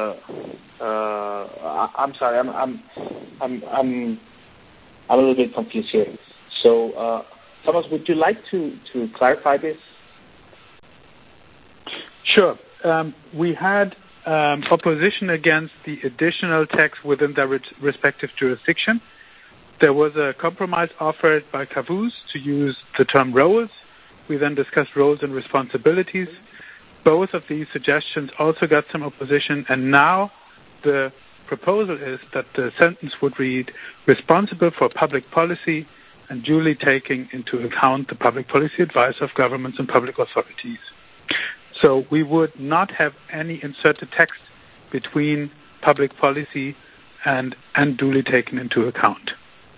I'm sorry, I'm a little bit confused here. So, Thomas, would you like to clarify this? Sure. We had opposition against the additional tax within their respective jurisdiction. There was a compromise offered by Cavus to use the term roles. We then discussed roles and responsibilities. Both of these suggestions also got some opposition, and now the proposal is that the sentence would read, responsible for public policy and duly taking into account the public policy advice of governments and public authorities. So we would not have any inserted text between public policy and duly taken into account.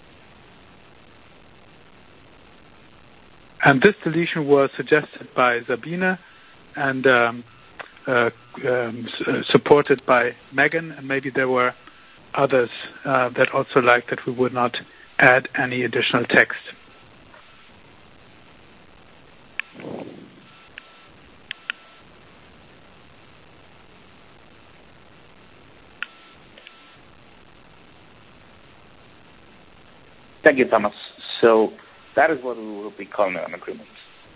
And this deletion was suggested by Sabine and supported by Megan, and maybe there were others that also liked that we would not add any additional text. Thank you, Thomas. So that is what we will be calling an agreement.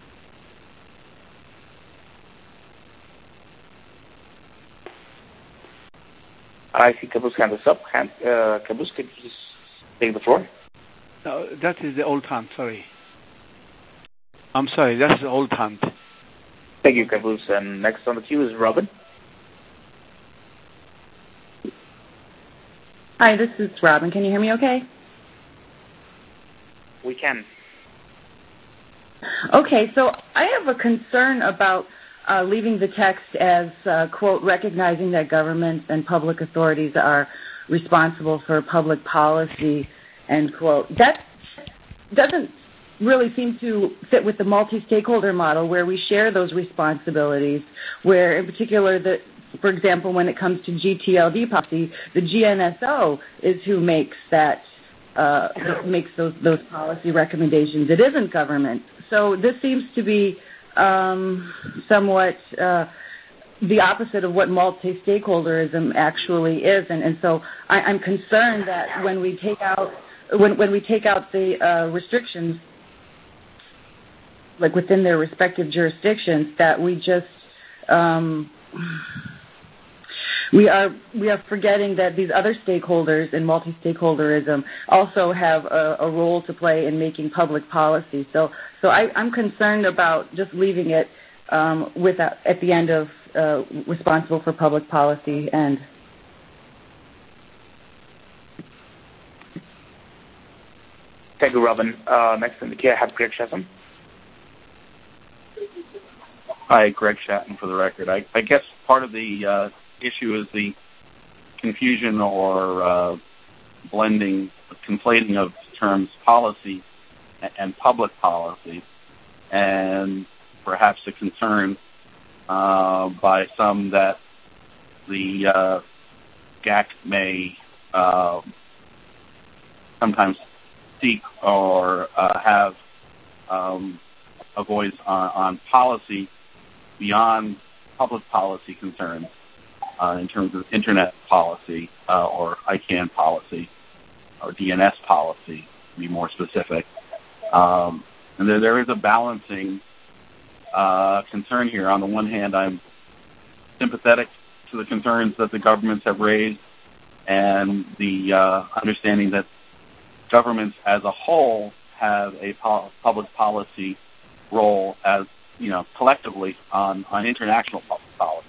I see Cavus' hand is up. Cavus, could you just take the floor? No, that is the old hand, sorry. I'm sorry, that's the old hand. Thank you, Cavus. And next on the queue is Robin. Hi, this is Robin. Can you hear me okay? We can. Okay, so I have a concern about leaving the text as, quote, recognizing that governments and public authorities are responsible for public policy, end quote. That doesn't really seem to fit with the multi-stakeholder model where we share those responsibilities, where in particular, for example, when it comes to GTLD policy, the GNSO is who makes that makes those policy recommendations. It isn't government. So this seems to be somewhat the opposite of what multi-stakeholderism actually is, and so I'm concerned that when we take out the restrictions, like within their respective jurisdictions, that we just we are forgetting that these other stakeholders in multi-stakeholderism also have a role to play in making public policy. So I'm concerned about just leaving it at the end of responsible for public policy end. Thank you, Robin. Next in the queue, I have Greg Chatham. Hi, Greg Chatham for the record. I guess part of the issue is the confusion or conflating of terms policy and public policy, and perhaps a concern by some that the GAC may sometimes seek or have a voice on policy beyond public policy concerns in terms of Internet policy or ICANN policy or DNS policy, to be more specific. And there is a balancing concern here. On the one hand, I'm sympathetic to the concerns that the governments have raised and the understanding that governments as a whole have a public policy role as, collectively on international public policy.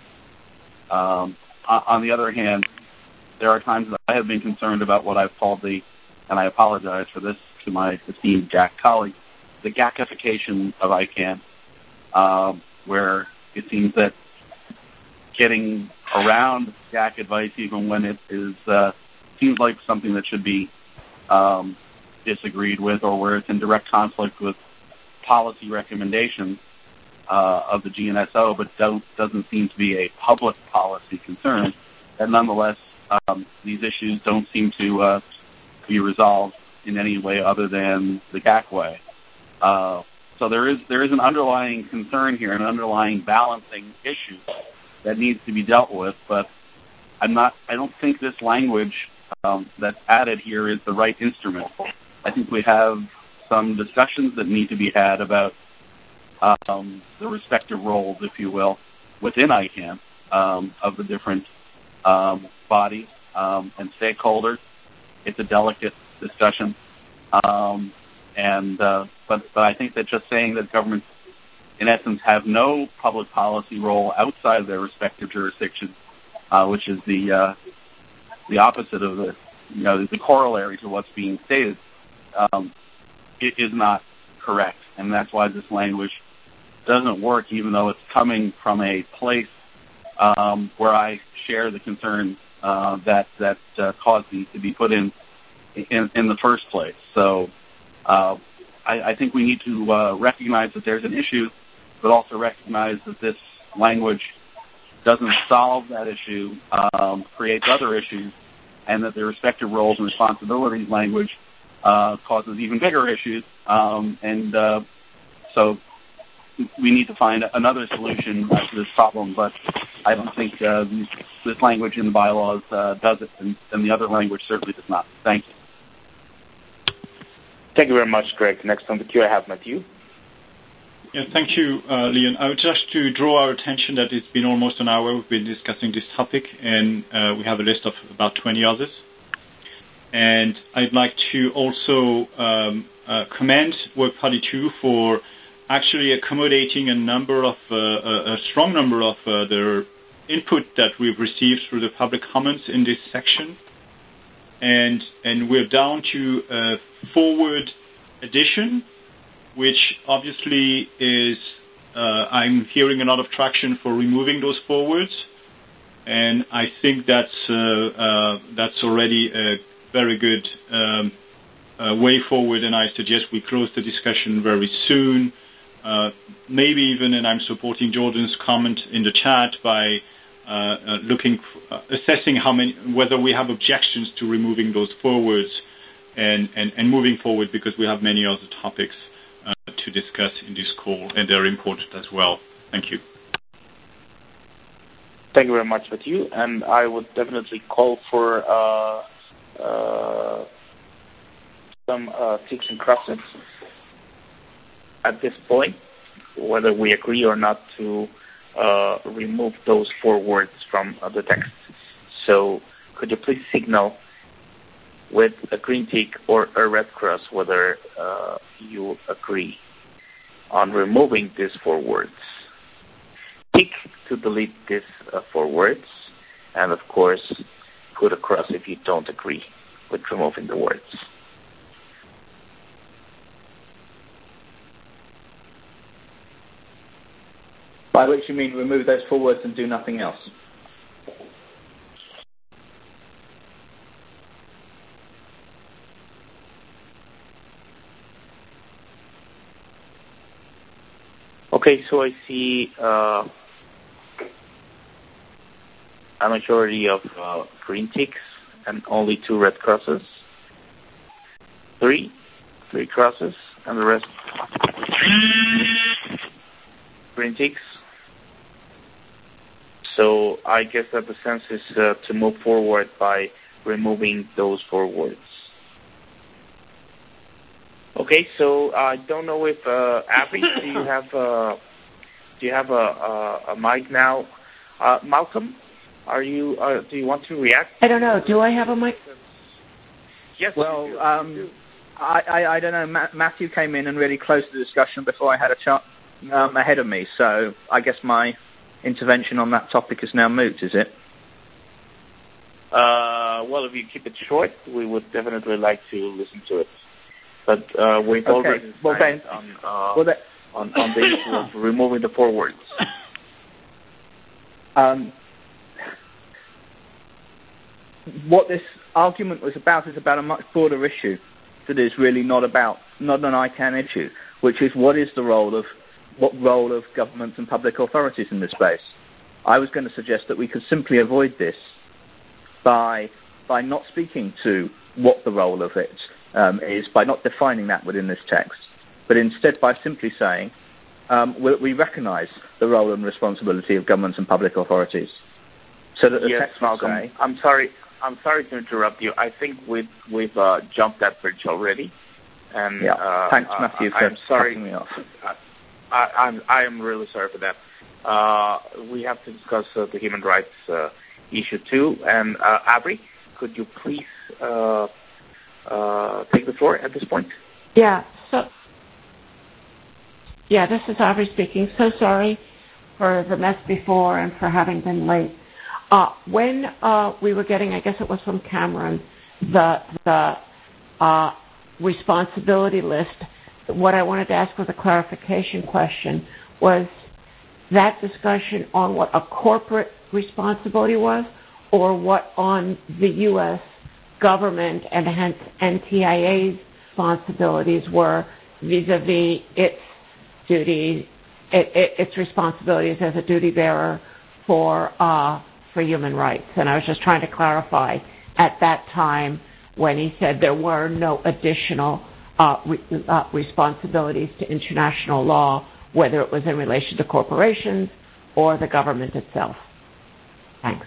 On the other hand, there are times that I have been concerned about what I've called and I apologize for this to my esteemed GAC colleagues, the GACification of ICANN, where it seems that getting around GAC advice, even when it is seems like something that should be disagreed with, or where it's in direct conflict with policy recommendations of the GNSO, but doesn't seem to be a public policy concern. And nonetheless, these issues don't seem to be resolved in any way other than the GAC way. So there is an underlying concern here, an underlying balancing issue that needs to be dealt with. But I don't think this language that's added here is the right instrument. I think we have some discussions that need to be had about the respective roles, if you will, within ICANN. of the different bodies and stakeholders. It's a delicate discussion, but I think that just saying that governments, in essence, have no public policy role outside of their respective jurisdictions, which is the opposite of the corollary to what's being stated, it is not correct, and that's why this language doesn't work, even though it's coming from a place where I share the concerns that caused these to be put in the first place. So I think we need to recognize that there's an issue, but also recognize that this language doesn't solve that issue, creates other issues, and that the respective roles and responsibilities language causes even bigger issues. So we need to find another solution to this problem, but I don't think this language in the bylaws does it, and the other language certainly does not. Thank you. Thank you very much, Greg. Next on the queue, I have Matthew. Yeah, thank you, Leon. I would just to draw our attention that it's been almost an hour we've been discussing this topic, and we have a list of about 20 others. And I'd like to also commend Work Party 2 for actually accommodating a strong number of their input that we've received through the public comments in this section. And we're down to a forward addition, which obviously is, I'm hearing a lot of traction for removing those forwards. And I think that's already a very good way forward, and I suggest we close the discussion very soon. Maybe even, and I'm supporting Jordan's comment in the chat, by assessing whether we have objections to removing those forwards and moving forward, because we have many other topics to discuss in this call, and they're important as well. Thank you. Thank you very much, Matthew. And I would definitely call for some ticks and crosses at this point, whether we agree or not to remove those 4 words from the text. So could you please signal with a green tick or a red cross whether you agree on removing these 4 words. Tick to delete these 4 words, and of course put a cross if you don't agree with removing the words. By which you mean remove those 4 words and do nothing else? Okay, so I see a majority of green ticks and only 2 red crosses. 3 crosses, and the rest green ticks. So I guess that the sense is to move forward by removing those 4 words. Okay, so I don't know if Abby, do you have a mic now? Malcolm, do you want to react? I don't know. Do I have a mic? Yes. Well, you do. I don't know. Matthew came in and really closed the discussion before I had a chance ahead of me. So I guess my intervention on that topic is now moot, is it? Well, if you keep it short, we would definitely like to listen to it. But we've already decided on the issue of removing the 4 words. What this argument was about is about a much broader issue that is really not an ICANN issue, which is what role of governments and public authorities in this space. I was going to suggest that we could simply avoid this by not speaking to what the role of it is, by not defining that within this text, but instead by simply saying we recognise the role and responsibility of governments and public authorities. So that the text Malcolm, say, I'm sorry to interrupt you. I think we've jumped that bridge already. And thanks, Matthew, for cutting me off. I am really sorry for that. we have to discuss the human rights issue too. And Avery, could you please take the floor at this point? Yeah. This is Avery speaking. So sorry for the mess before and for having been late. When we were getting, I guess it was from Cameron, the responsibility list, what I wanted to ask was a clarification question. Was that discussion on what a corporate responsibility was, or what on the U.S. government and hence NTIA's responsibilities were vis-a-vis its duties, its responsibilities as a duty bearer for human rights? And I was just trying to clarify at that time when he said there were no additional responsibilities to international law, whether it was in relation to corporations or the government itself. Thanks.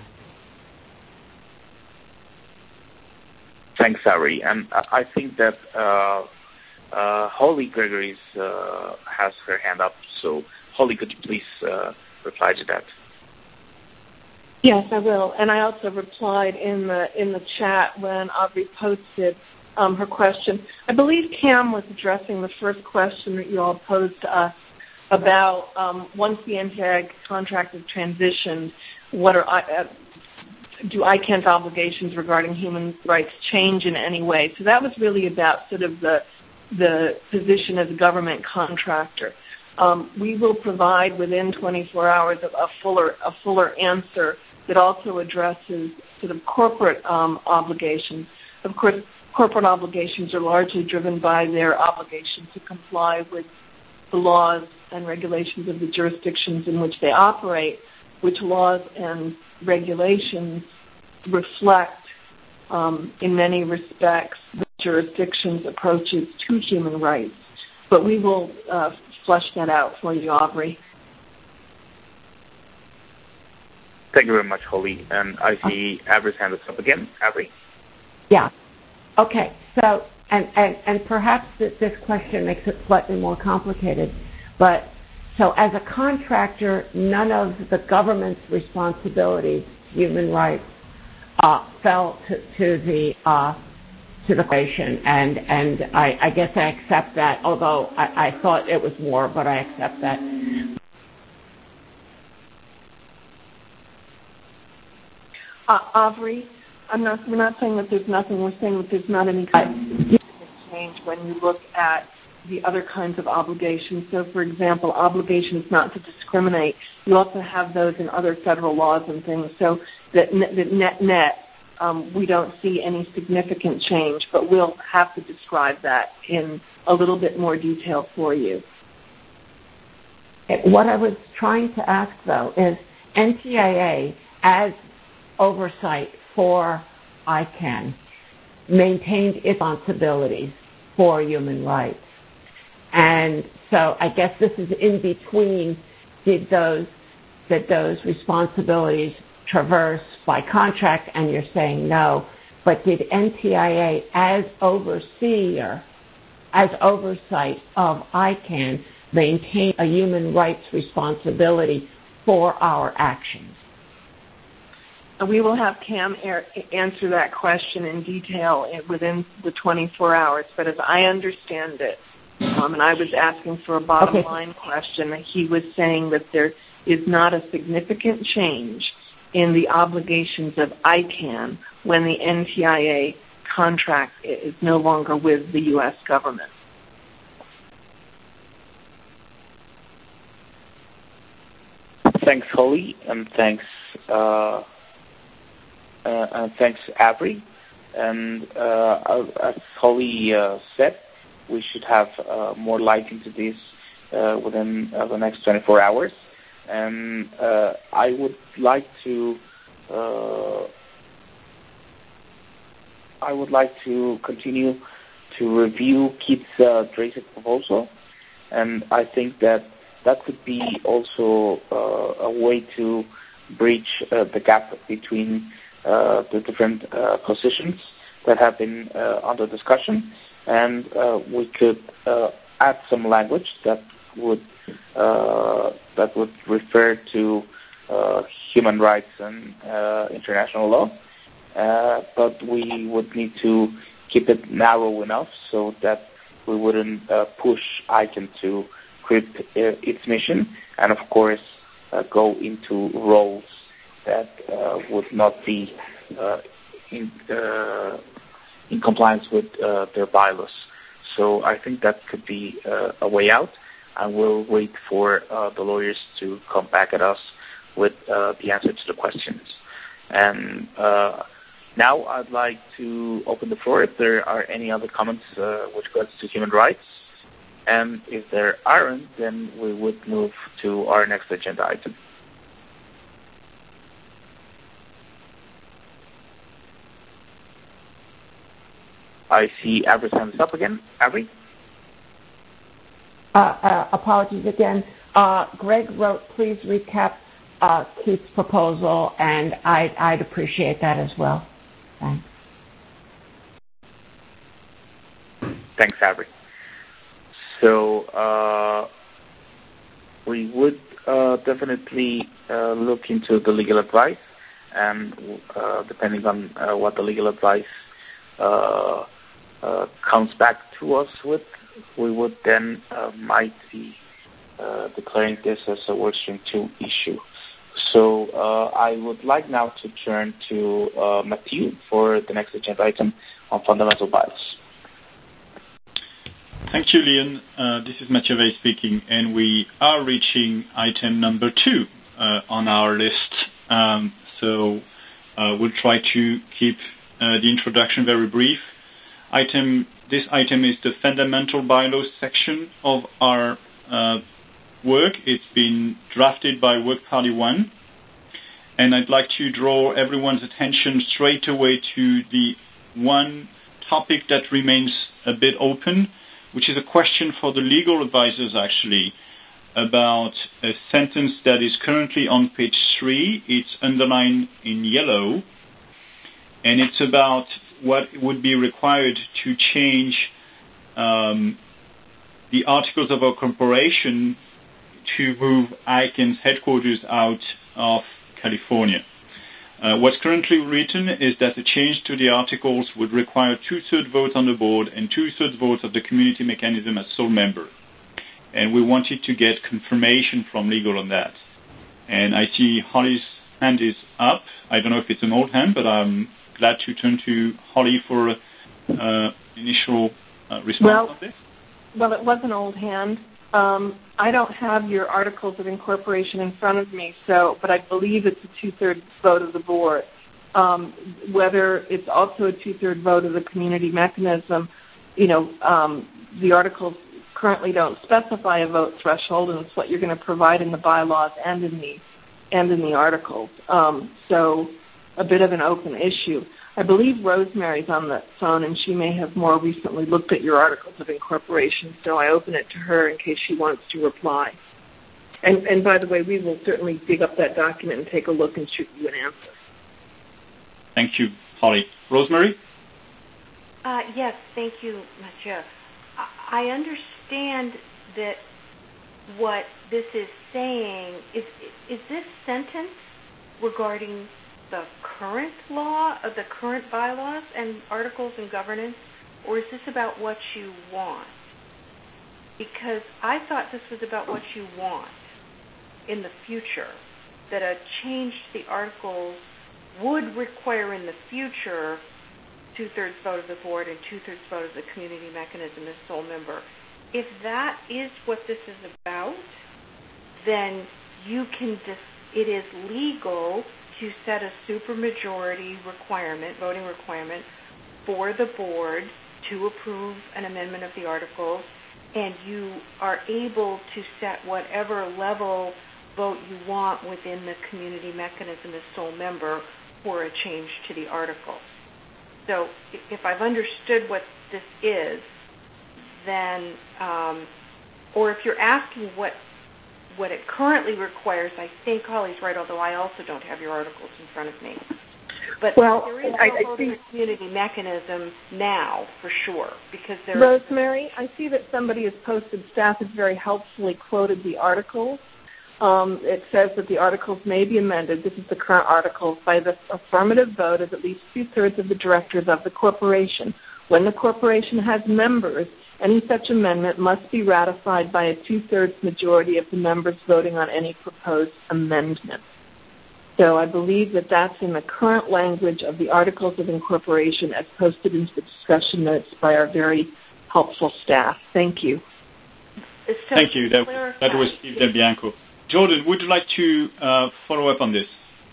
Thanks, Avery. And I think that Holly Gregory's has her hand up. So, Holly, could you please reply to that? Yes, I will. And I also replied in the chat when Aubrey posted her question. I believe Cam was addressing the first question that you all posed to us about once the NTIA contract is transitioned, do ICANN's obligations regarding human rights change in any way? So that was really about sort of the position as a government contractor. We will provide within 24 hours a fuller answer that also addresses sort of corporate obligations. Of course, corporate obligations are largely driven by their obligation to comply with the laws and regulations of the jurisdictions in which they operate, which laws and regulations reflect, in many respects, the jurisdiction's approaches to human rights. But we will flesh that out for you, Aubrey. Thank you very much, Holly. And I see Avery's hand is up again. Avery? Yeah. Okay. So, and perhaps this question makes it slightly more complicated, but so as a contractor, none of the government's responsibilities, human rights, fell to the patient, and I guess I accept that. Although I thought it was more, but I accept that. Aubrey, we're not saying that there's nothing. We're saying that there's not any kind of significant change when you look at the other kinds of obligations. So, for example, obligations not to discriminate. You also have those in other federal laws and things. So that net, we don't see any significant change, but we'll have to describe that in a little bit more detail for you. What I was trying to ask, though, is NTIA, as oversight for ICANN, maintained its responsibilities for human rights. And so I guess this is in between, did those responsibilities traverse by contract, and you're saying no, but did NTIA as overseer, as oversight of ICANN, maintain a human rights responsibility for our actions? We will have Cam answer that question in detail within the 24 hours, but as I understand it, and I was asking for a bottom line question, he was saying that there is not a significant change in the obligations of ICANN when the NTIA contract is no longer with the U.S. government. Thanks, Holly, and thanks Avery. And as Holly said, we should have more light into this within the next 24 hours. And I would like to continue to review Keith's Dracek proposal, and I think that could be also a way to bridge the gap between the different positions that have been under discussion, and we could add some language that would that would refer to human rights and international law. But we would need to keep it narrow enough so that we wouldn't push ICANN to creep its mission, and of course go into roles that would not be in compliance with their bylaws. So I think that could be a way out, and we'll wait for the lawyers to come back at us with the answer to the questions. And now I'd like to open the floor if there are any other comments with regards to human rights. And if there aren't, then we would move to our next agenda item. I see Avery's hand is up again. Avery? Apologies again. Greg wrote, please recap Keith's proposal, and I'd appreciate that as well. Thanks. Thanks, Avery. So we would definitely look into the legal advice, and depending on what the legal advice comes back to us with, we would then might be declaring this as a workstream 2 issue. So I would like now to turn to Mathieu for the next agenda item on fundamental bylaws. Thank you, Leon. This is Mathieu Weil speaking, and we are reaching item number 2 on our list. So we'll try to keep the introduction very brief. This item is the fundamental bylaws section of our work. It's been drafted by Work Party 1, and I'd like to draw everyone's attention straight away to the one topic that remains a bit open, which is a question for the legal advisors, actually, about a sentence that is currently on page 3. It's underlined in yellow, and it's about what would be required to change the articles of incorporation to move ICANN's headquarters out of California. What's currently written is that the change to the articles would require 2/3 vote on the board and 2/3 vote of the community mechanism as sole member. And we wanted to get confirmation from legal on that. And I see Holly's hand is up. I don't know if it's an old hand, but I'm glad to turn to Holly for initial response on this. Well, it was an old hand. I don't have your articles of incorporation in front of me, but I believe it's a 2/3 vote of the board. Whether it's also a 2/3 vote of the community mechanism, the articles currently don't specify a vote threshold, and it's what you're going to provide in the bylaws and in the articles. So a bit of an open issue. I believe Rosemary's on the phone, and she may have more recently looked at your articles of incorporation, so I open it to her in case she wants to reply. And by the way, we will certainly dig up that document and take a look and shoot you an answer. Thank you, Holly. Rosemary? Yes, thank you, Mathieu. I understand that what this is saying is this sentence regarding the current law, of the current bylaws and articles and governance, or is this about what you want? Because I thought this was about what you want in the future, that a change to the articles would require in the future 2/3 vote of the board and 2/3 vote of the community mechanism as sole member. If that is what this is about, then it is legal to set a supermajority voting requirement for the board to approve an amendment of the articles, and you are able to set whatever level vote you want within the community mechanism as sole member for a change to the article. So if I've understood what this is, then, or if you're asking what it currently requires, I think Holly's right, although I also don't have your articles in front of me. But there is no vote in the community mechanism now, for sure, because there. Rosemary, I see that somebody has posted. Staff has very helpfully quoted the articles. It says that the articles may be amended. This is the current article by the affirmative vote of at least 2/3 of the directors of the corporation. When the corporation has members, any such amendment must be ratified by a 2/3 majority of the members voting on any proposed amendment. So I believe that that's in the current language of the Articles of Incorporation as posted into the discussion notes by our very helpful staff. Thank you. Thank you. That was Steve Del Bianco. Jordan, would you like to follow up on this?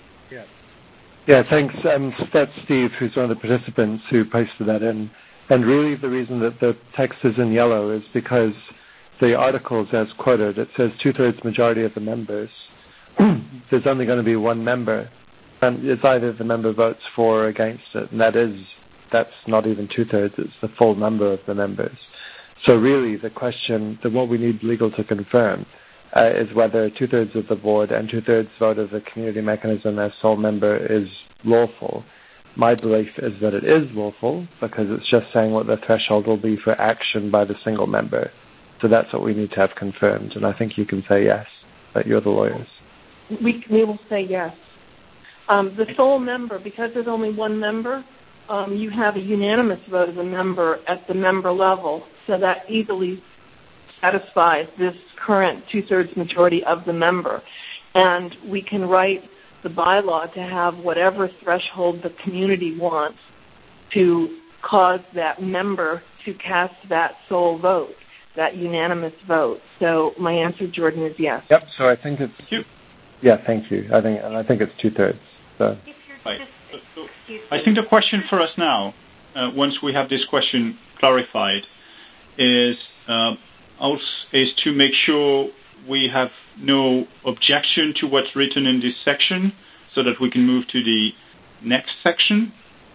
Yeah, thanks. That's Steve, who's one of the participants who posted that in. And really the reason that the text is in yellow is because the articles, as quoted, it says 2/3 majority of the members. There's only going to be one member, and it's either the member votes for or against it, and that's not even 2/3, it's the full number of the members. So really the question, what we need legal to confirm is whether 2/3 of the board and 2/3 vote of the community mechanism as sole member is lawful. My belief is that it is lawful because it's just saying what the threshold will be for action by the single member. So that's what we need to have confirmed, and I think you can say yes, but you're the lawyers. We will say yes. The sole member, because there's only one member, you have a unanimous vote of a member at the member level, so that easily satisfies this current 2/3 majority of the member. And we can write the bylaw to have whatever threshold the community wants to cause that member to cast that sole vote, that unanimous vote. So my answer, Jordan, is yes. Yep. So I think it's. Yeah, thank you. I think it's 2/3. So. Right. I think the question for us now, once we have this question clarified, is to make sure we have no objection to what's written in this section, so that we can move to the next section.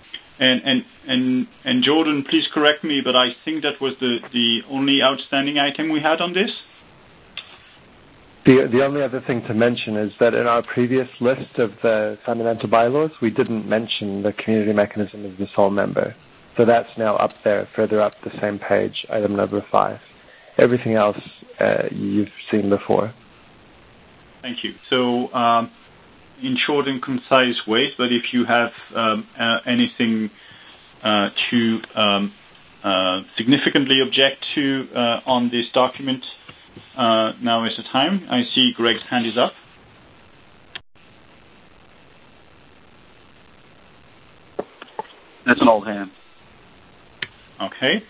And Jordan, please correct me, but I think that was the only outstanding item we had on this. The only other thing to mention is that in our previous list of the fundamental bylaws, we didn't mention the community mechanism as the sole member. So that's now up there, further up the same page, item number 5. Everything else you've seen before. Thank you. So in short and concise ways, but if you have anything to significantly object to on this document, now is the time. I see Greg's hand is up. That's an old hand. Okay.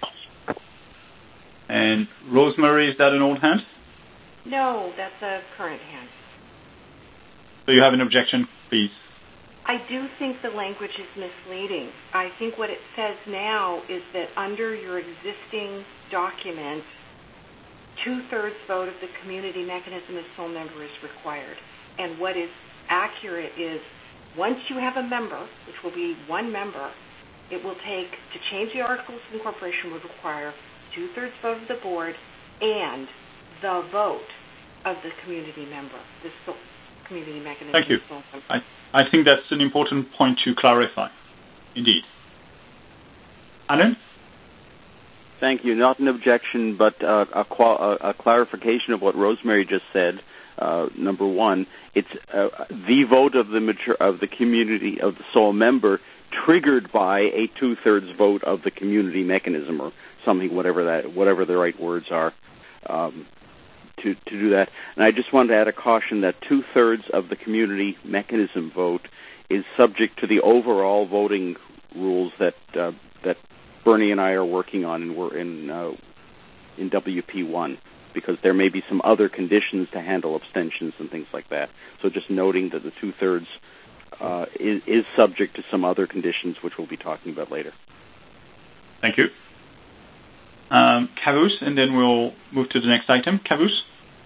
And Rosemary, is that an old hand? No, that's a current hand. So you have an objection, please. I do think the language is misleading. I think what it says now is that under your existing document, 2/3 vote of the community mechanism as sole member is required. And what is accurate is once you have a member, which will be one member, it will take, to change the Articles of Incorporation would require 2/3 vote of the board and the vote of the community member, the community mechanism. Thank you. I think that's an important point to clarify, indeed. Alan? Thank you. Not an objection, but a clarification of what Rosemary just said. Number one, it's the vote of the community of the sole member triggered by a 2/3 vote of the community mechanism or something, whatever the right words are, to do that. And I just wanted to add a caution that 2/3 of the community mechanism vote is subject to the overall voting rules that Bernie and I are working on, and we're in WP1, because there may be some other conditions to handle abstentions and things like that. So just noting that the 2/3 is subject to some other conditions, which we'll be talking about later. Thank you. Kavus, and then we'll move to the next item. Kavus?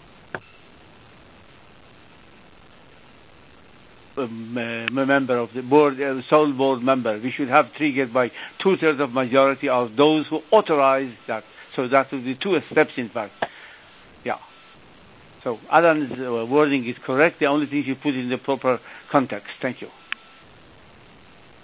Member of the board, sole board member. We should have triggered by 2/3 of majority of those who authorize that. So that would be 2 steps, in fact. Yeah. So Alan's wording is correct. The only thing you put in the proper context. Thank you.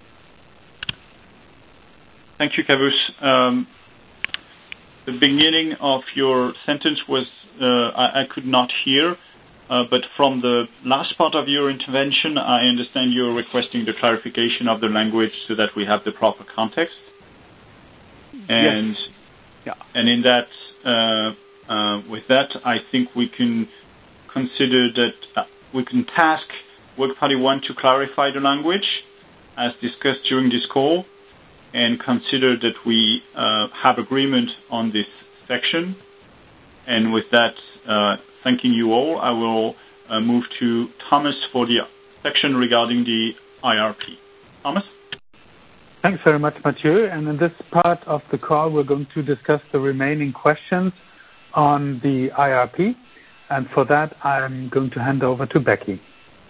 Thank you, Kavus. The beginning of your sentence was I could not hear, but from the last part of your intervention, I understand you're requesting the clarification of the language so that we have the proper context. And yes. Yeah. And in that, with that, I think we can consider that we can task Work Party 1 to clarify the language as discussed during this call, and consider that we have agreement on this section. And with that, thanking you all, I will move to Thomas for the section regarding the IRP. Thomas? Thanks very much, Mathieu. And in this part of the call, we're going to discuss the remaining questions on the IRP. And for that, I'm going to hand over to Becky.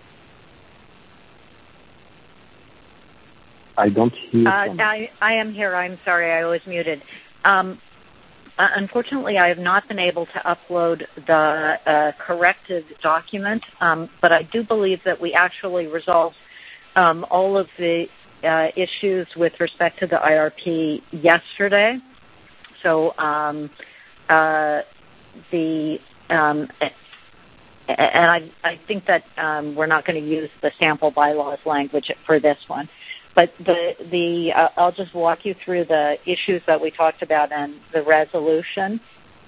I don't hear. I am here. I'm sorry, I was muted. Unfortunately, I have not been able to upload the corrected document, but I do believe that we actually resolved all of the issues with respect to the IRP yesterday. So and I think that we're not going to use the sample bylaws language for this one. But I'll just walk you through the issues that we talked about in the resolution.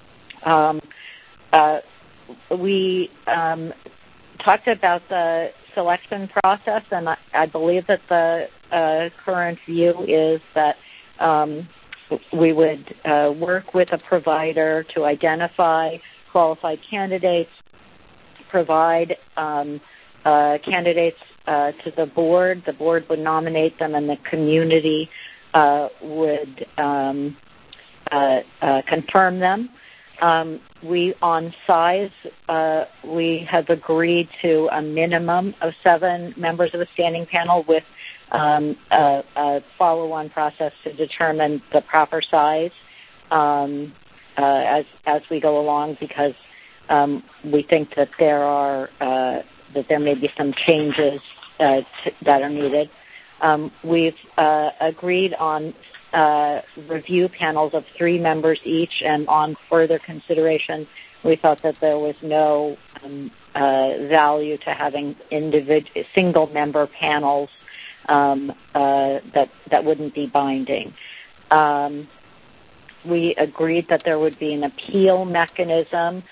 We talked about the selection process, and I believe that the current view is that we would work with a provider to identify qualified candidates, provide candidates to the board. The board would nominate them, and the community would confirm them. On size, we have agreed to a minimum of 7 members of a standing panel with a follow-on process to determine the proper size as we go along, because we think that there may be some changes that are needed. We've agreed on review panels of 3 members each, and on further consideration, we thought that there was no value to having single-member panels that wouldn't be binding. We agreed that there would be an appeal mechanism.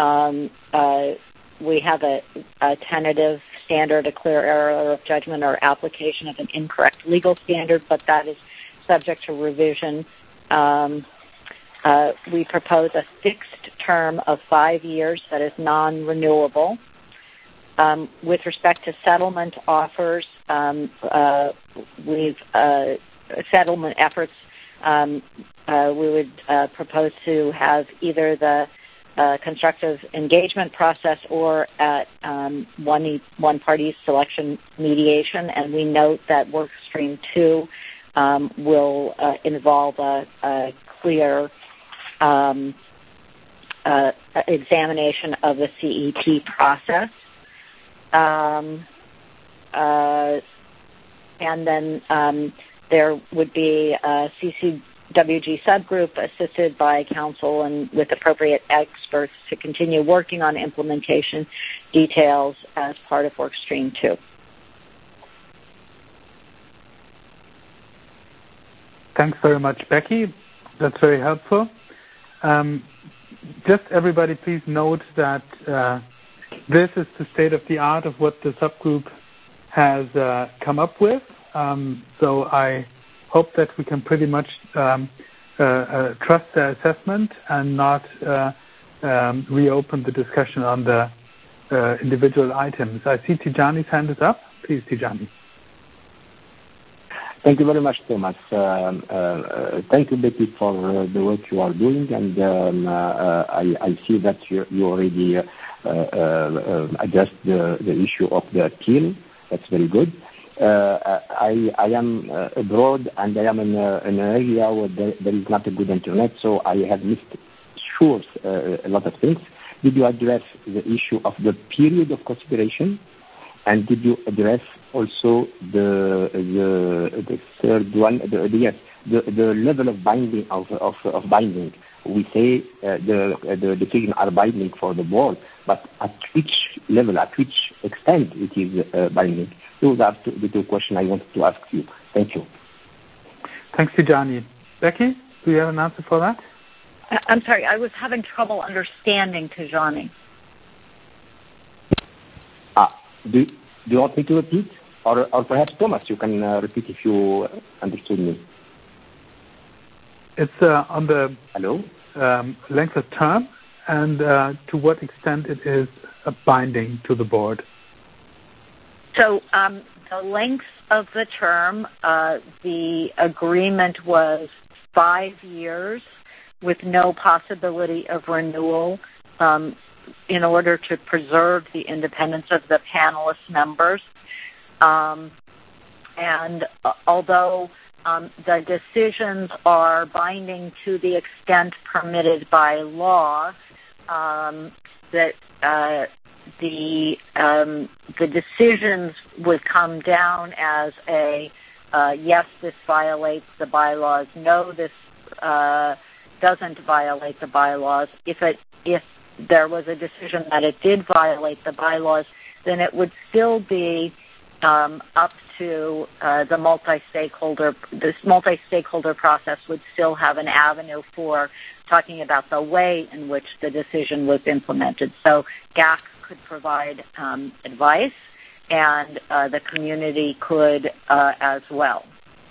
We have a tentative standard, a clear error of judgment or application of an incorrect legal standard, but that is subject to revision. We propose a fixed term of 5 years that is non-renewable. With respect to settlement offers, settlement efforts, we would propose to have either the constructive engagement process or at one party's selection mediation, and we note that Workstream 2 will involve a clear examination of the CEP process. And then there would be a CCWG subgroup assisted by counsel and with appropriate experts to continue working on implementation details as part of Workstream 2. Thanks very much, Becky. That's very helpful. Just everybody please note that this is the state of the art of what the subgroup has come up with. So I hope that we can pretty much trust their assessment and not reopen the discussion on the individual items. I see Tijani's hand is up. Please, Tijani. Thank you very much, Thomas. Thank you, Becky, for the work you are doing, and I see that you already addressed the issue of the appeal. That's very good. I am abroad, and I am in an area where there is not a good internet, so I have missed a lot of things. Did you address the issue of the period of consideration? And did you address also the third one? the level of binding of binding. We say the decisions are binding for the board, but at which level, at which extent it is binding? Those are the two questions I wanted to ask you. Thank you. Thanks, Tijani. Becky, do you have an answer for that? I'm sorry, I was having trouble understanding Tijani. Do you want me to repeat? Or perhaps, Thomas, you can repeat if you understood me. It's on the length of term and to what extent it is binding to the board. So the length of the term, the agreement was 5 years with no possibility of renewal in order to preserve the independence of the panelist members. And although the decisions are binding to the extent permitted by law, that the decisions would come down as a yes, this violates the bylaws. No, this doesn't violate the bylaws. If there was a decision that it did violate the bylaws, then it would still be up to the multi-stakeholder. This multi-stakeholder process would still have an avenue for talking about the way in which the decision was implemented. So GAC could provide advice, and the community could as well.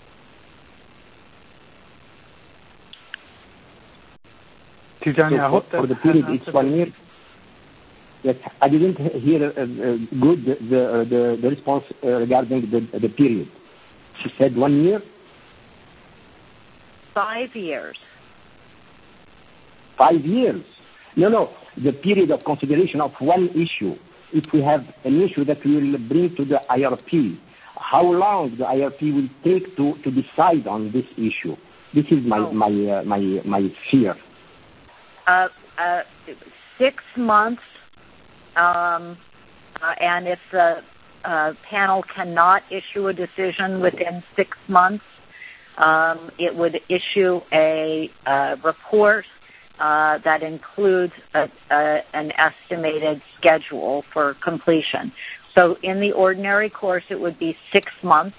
Tijani, I hope for the period it's 1 year. Yes, I didn't hear good the response regarding the period. She said 1 year? 5 years. 5 years? No. The period of consideration of one issue. If we have an issue that we will bring to the IRP, how long the IRP will take to decide on this issue? This is my fear. 6 months. And if the panel cannot issue a decision within 6 months, it would issue a report that includes an estimated schedule for completion. So in the ordinary course, it would be 6 months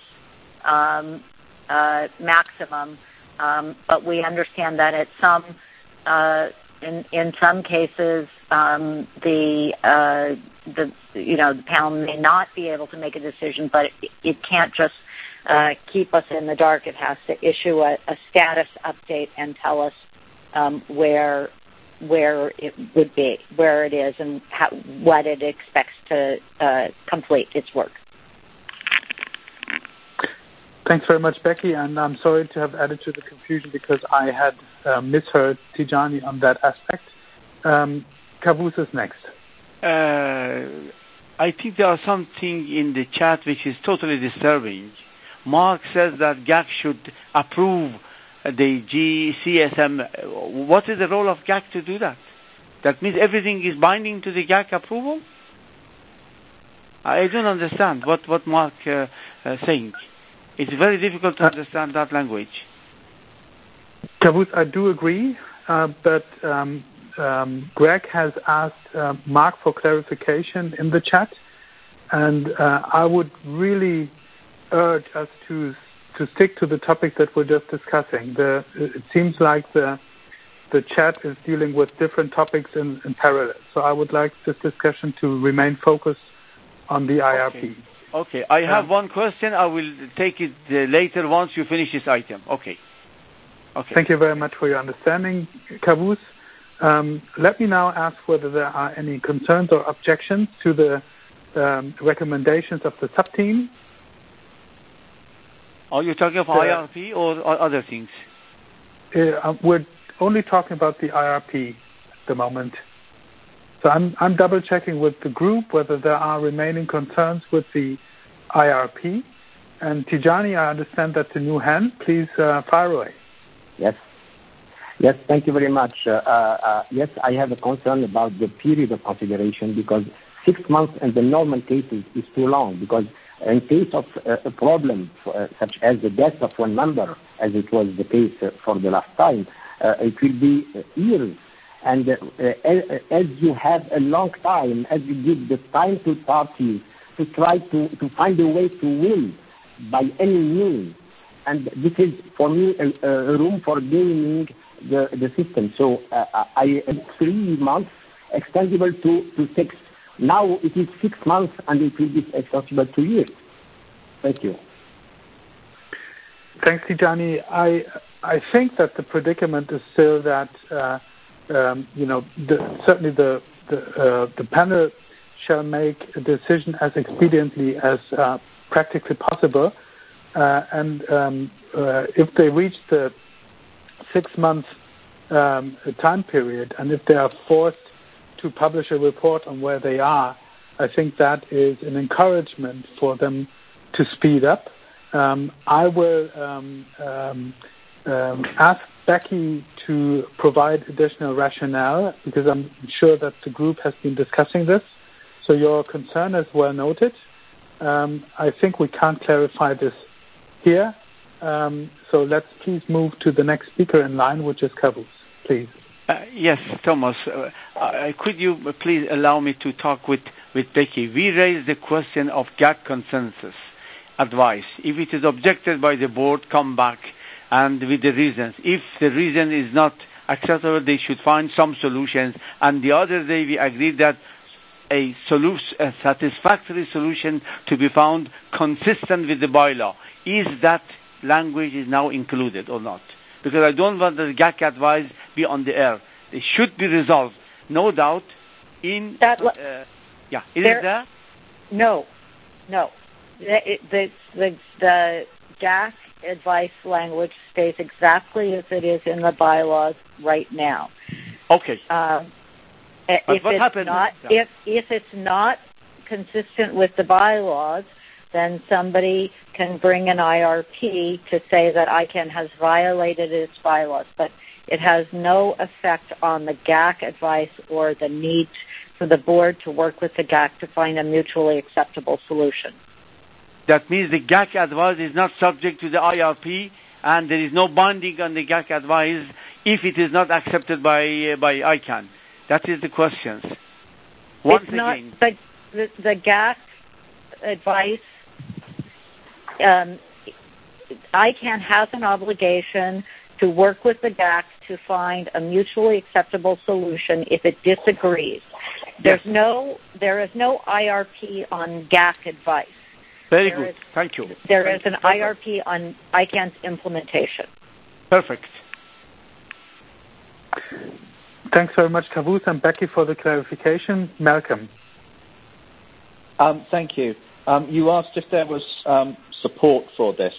maximum, but we understand that at some in some cases, the panel may not be able to make a decision, but it can't just keep us in the dark. It has to issue a status update and tell us where it would be, where it is, and what it expects to complete its work. Thanks very much, Becky, and I'm sorry to have added to the confusion because I had misheard Tijani on that aspect. Kavus is next. I think there are something in the chat which is totally disturbing. Mark says that GAC should approve the GCSM. What is the role of GAC to do that? That means everything is binding to the GAC approval? I don't understand what Mark is saying. It's very difficult to understand that language. Kavus, I do agree, but Greg has asked Mark for clarification in the chat, and I would really urge us to stick to the topic that we're just discussing. It seems like the chat is dealing with different topics in parallel. So I would like this discussion to remain focused on the IRP. Okay. I have one question. I will take it later once you finish this item. Okay. Thank you very much for your understanding, Kavus. Let me now ask whether there are any concerns or objections to the recommendations of the sub-team. Are you talking about IRP or other things? We're only talking about the IRP at the moment. So I'm double-checking with the group whether there are remaining concerns with the IRP. And Tijani, I understand that's a new hand. Please fire away. Yes, thank you very much. Yes, I have a concern about the period of consideration because 6 months in the normal cases is too long because in case of a problem such as the death of one member, as it was the case for the last time, it will be years. And as you have a long time, as you give the time to parties to try to find a way to win by any means, and this is for me a room for gaming the system. So I 3 months extendable to 6. Now it is 6 months and it will be extendable to years. Thank you. Thanks, Tijani. I think that the predicament is still that certainly the panel shall make a decision as expediently as practically possible, and if they reach the 6 month time period, and if they are forced to publish a report on where they are, I think that is an encouragement for them to speed up. I will ask Becky to provide additional rationale, because I'm sure that the group has been discussing this. So your concern is well noted. I think we can't clarify this here. So let's please move to the next speaker in line, which is Kavus. Please. Yes, Thomas. Could you please allow me to talk with Becky? We raised the question of GAC consensus advice. If it is objected by the board, come back and with the reasons. If the reason is not acceptable, they should find some solutions. And the other day we agreed that a satisfactory solution to be found consistent with the bylaw. Is that language is now included or not? Because I don't want the GAC advice be on the air. It should be resolved, no doubt. In that, is it there? No. The GAC advice language stays exactly as it is in the bylaws right now. Okay. If it's not consistent with the bylaws, then somebody can bring an IRP to say that ICANN has violated its bylaws, but it has no effect on the GAC advice or the need for the board to work with the GAC to find a mutually acceptable solution. That means the GAC advice is not subject to the IRP, and there is no binding on the GAC advice if it is not accepted by ICANN. That is the question. Once again, but the GAC advice, ICANN has an obligation to work with the GAC to find a mutually acceptable solution if it disagrees. There is no IRP on GAC advice. Very good. Thank you. There is an IRP on ICANN's implementation. Perfect. Thanks very much, Kavus, and Becky for the clarification. Malcolm. Thank you. You asked if there was support for this.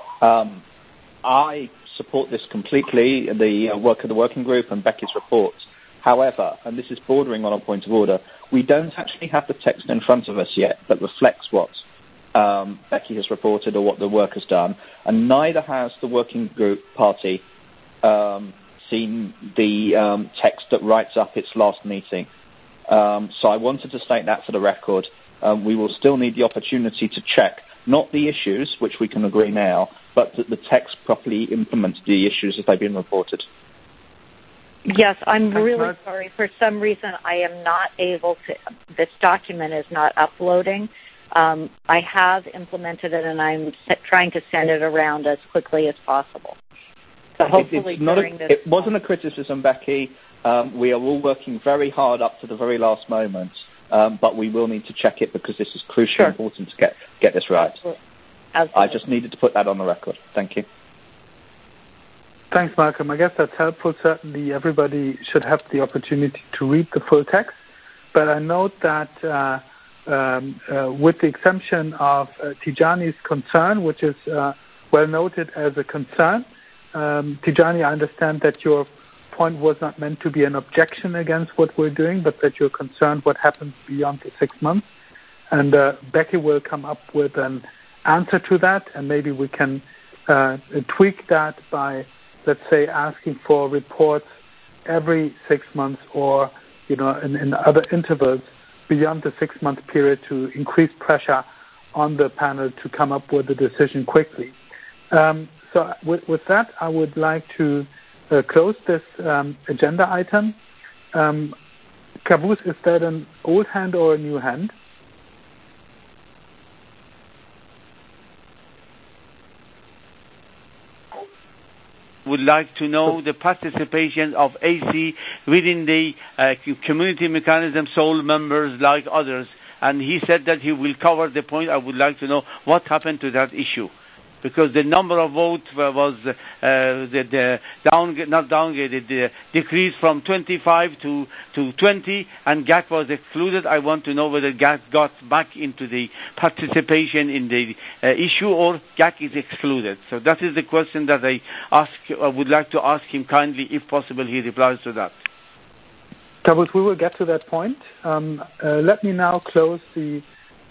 I support this completely, the work of the working group and Becky's report. However, and this is bordering on a point of order, we don't actually have the text in front of us yet that reflects what Becky has reported or what the work has done, and neither has the working group party seen the text that writes up its last meeting. So I wanted to state that for the record. We will still need the opportunity to check, not the issues, which we can agree now, but that the text properly implements the issues as they've been reported. Yes, I'm really sorry. For some reason, I am not able to, this document is not uploading. I have implemented it, and I'm trying to send it around as quickly as possible. So hopefully it wasn't a criticism, Becky. We are all working very hard up to the very last moment, but we will need to check it because this is crucially important to get this right. Absolutely. I just needed to put that on the record. Thank you. Thanks, Malcolm. I guess that's helpful. Certainly everybody should have the opportunity to read the full text. But I note that with the exemption of Tijani's concern, which is well noted as a concern, Tijani, I understand that your point was not meant to be an objection against what we're doing, but that you're concerned what happens beyond the 6 months. And Becky will come up with an answer to that, and maybe we can tweak that by, let's say, asking for reports every 6 months or, in other intervals beyond the 6 month period to increase pressure on the panel to come up with a decision quickly. So with that, I would like to close this agenda item. Caboose, is that an old hand or a new hand? Would like to know the participation of AC within the community mechanism, sole members like others. And he said that he will cover the point. I would like to know what happened to that issue. Because the number of votes was decreased from 25 to 20, and GAC was excluded. I want to know whether GAC got back into the participation in the issue, or GAC is excluded. So that is the question that I would like to ask him kindly, if possible, he replies to that. Caboose, we will get to that point. Let me now close the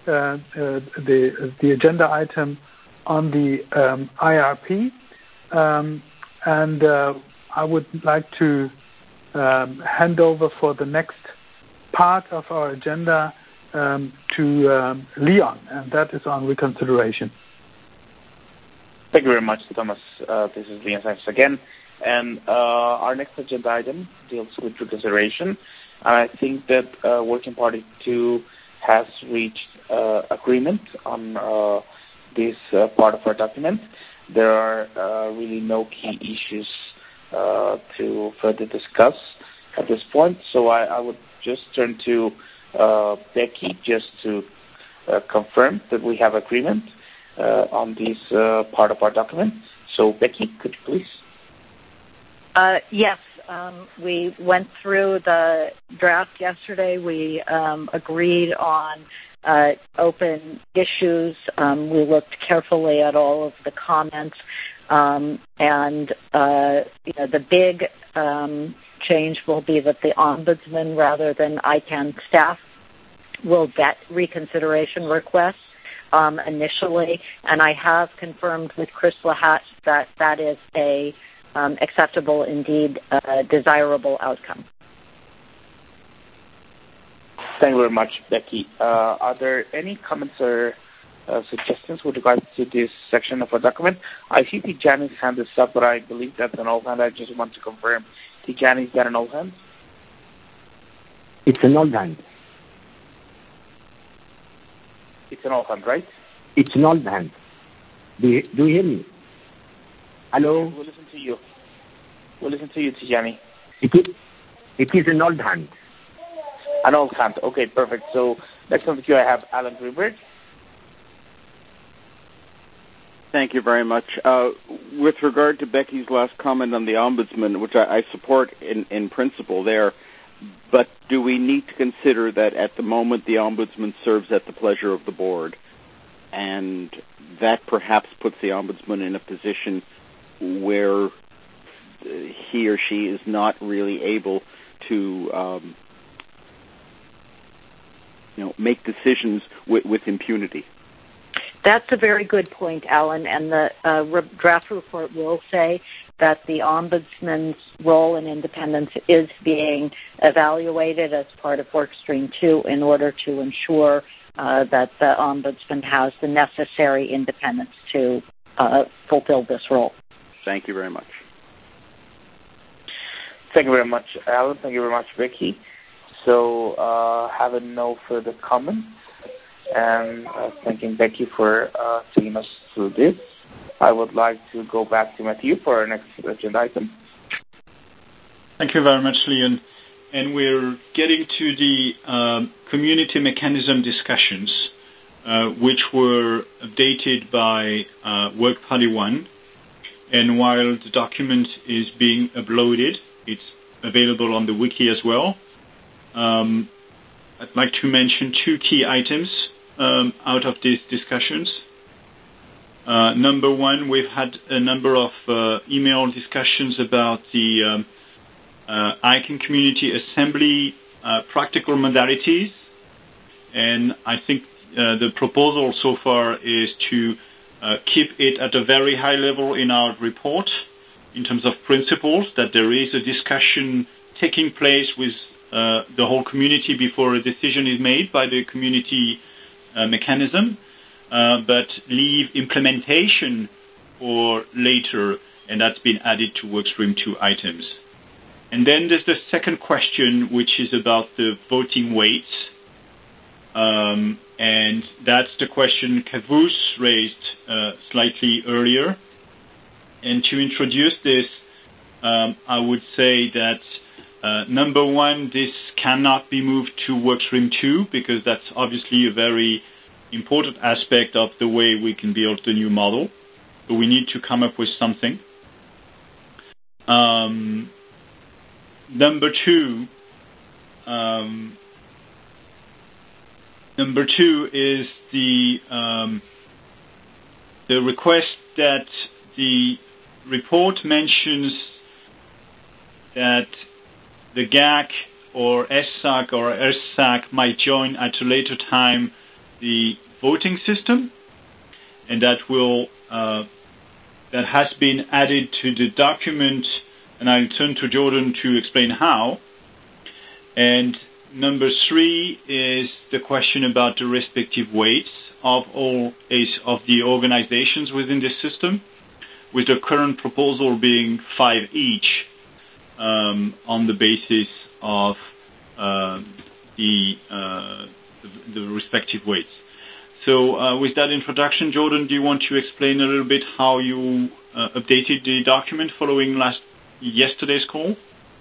agenda item on the IRP, and I would like to hand over for the next part of our agenda to Leon, and that is on reconsideration. Thank you very much, Thomas. This is Leon Sanchez again, and our next agenda item deals with reconsideration. I think that Working Party 2 has reached agreement on this part of our document. There are really no key issues to further discuss at this point, so I would just turn to Becky just to confirm that we have agreement on this part of our document. So Becky, could you please? Yes, we went through the draft yesterday. We agreed on open issues. We looked carefully at all of the comments, and the big change will be that the ombudsman, rather than ICANN staff, will get reconsideration requests initially, and I have confirmed with Chris Lahat that that is a acceptable, indeed desirable outcome. Thank you very much, Becky. Are there any comments or suggestions with regards to this section of our document? I see Tijani's hand is up, but I believe that's an old hand. I just want to confirm. Tijani, is that an old hand? It's an old hand. It's an old hand, right? It's an old hand. Do you hear me? Hello? We'll listen to you. We'll listen to you, Tijani. It is an old hand. An old hand. Okay, perfect. So next on the queue I have Alan Greenberg. Thank you very much. With regard to Becky's last comment on the ombudsman, which I support in principle there, but do we need to consider that at the moment the ombudsman serves at the pleasure of the board, and that perhaps puts the ombudsman in a position where he or she is not really able to make decisions with impunity? That's a very good point, Alan, and the draft report will say that the ombudsman's role and independence is being evaluated as part of Workstream 2 in order to ensure that the ombudsman has the necessary independence to fulfill this role. Thank you very much. Thank you very much, Alan. Thank you very much, Becky. So, having no further comments, and thanking Becky for taking us through this, I would like to go back to Matthew for our next agenda item. Thank you very much, Leon. And we're getting to the community mechanism discussions, which were updated by Work Party 1. And while the document is being uploaded, it's available on the wiki as well. I'd like to mention two key items out of these discussions. Number one, we've had a number of email discussions about the ICANN Community Assembly practical modalities, and I think the proposal so far is to keep it at a very high level in our report in terms of principles, that there is a discussion taking place with the whole community before a decision is made by the community mechanism. but leave implementation for later, and that's been added to Workstream 2 items. And then there's the second question, which is about the voting weights. And that's the question Kavus raised slightly earlier. And to introduce this, I would say that number one, this cannot be moved to Workstream 2 because that's obviously a very important aspect of the way we can build the new model. So we need to come up with something. Number two is the request that the report mentions that the GAC or SSAC or SSAC might join at a later time the voting system, and that will that has been added to the document, and I'll turn to Jordan to explain how. And number three is the question about the respective weights of all of the organizations within this system, with the current proposal being 5 each on the basis of the respective weights. So with that introduction, Jordan, do you want to explain a little bit how you updated the document following yesterday's call?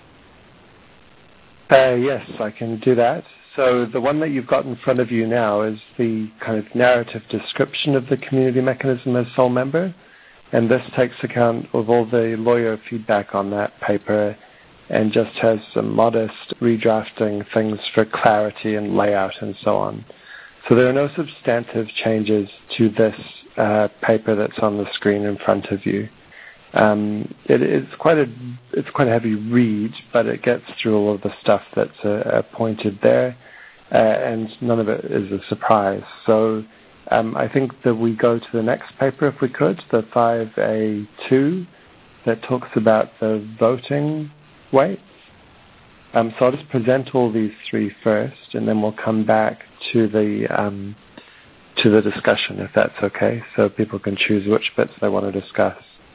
Yes, I can do that. So the one that you've got in front of you now is the kind of narrative description of the community mechanism as sole member, and this takes account of all the lawyer feedback on that paper and just has some modest redrafting things for clarity and layout and so on. So there are no substantive changes to this paper that's on the screen in front of you. It's quite a heavy read, but it gets through all of the stuff that's pointed there, and none of it is a surprise. So I think that we go to the next paper, if we could, the 5A2, that talks about the voting weights. So I'll just present all these three first, and then we'll come back to the discussion, if that's okay, so people can choose which bits they want to discuss.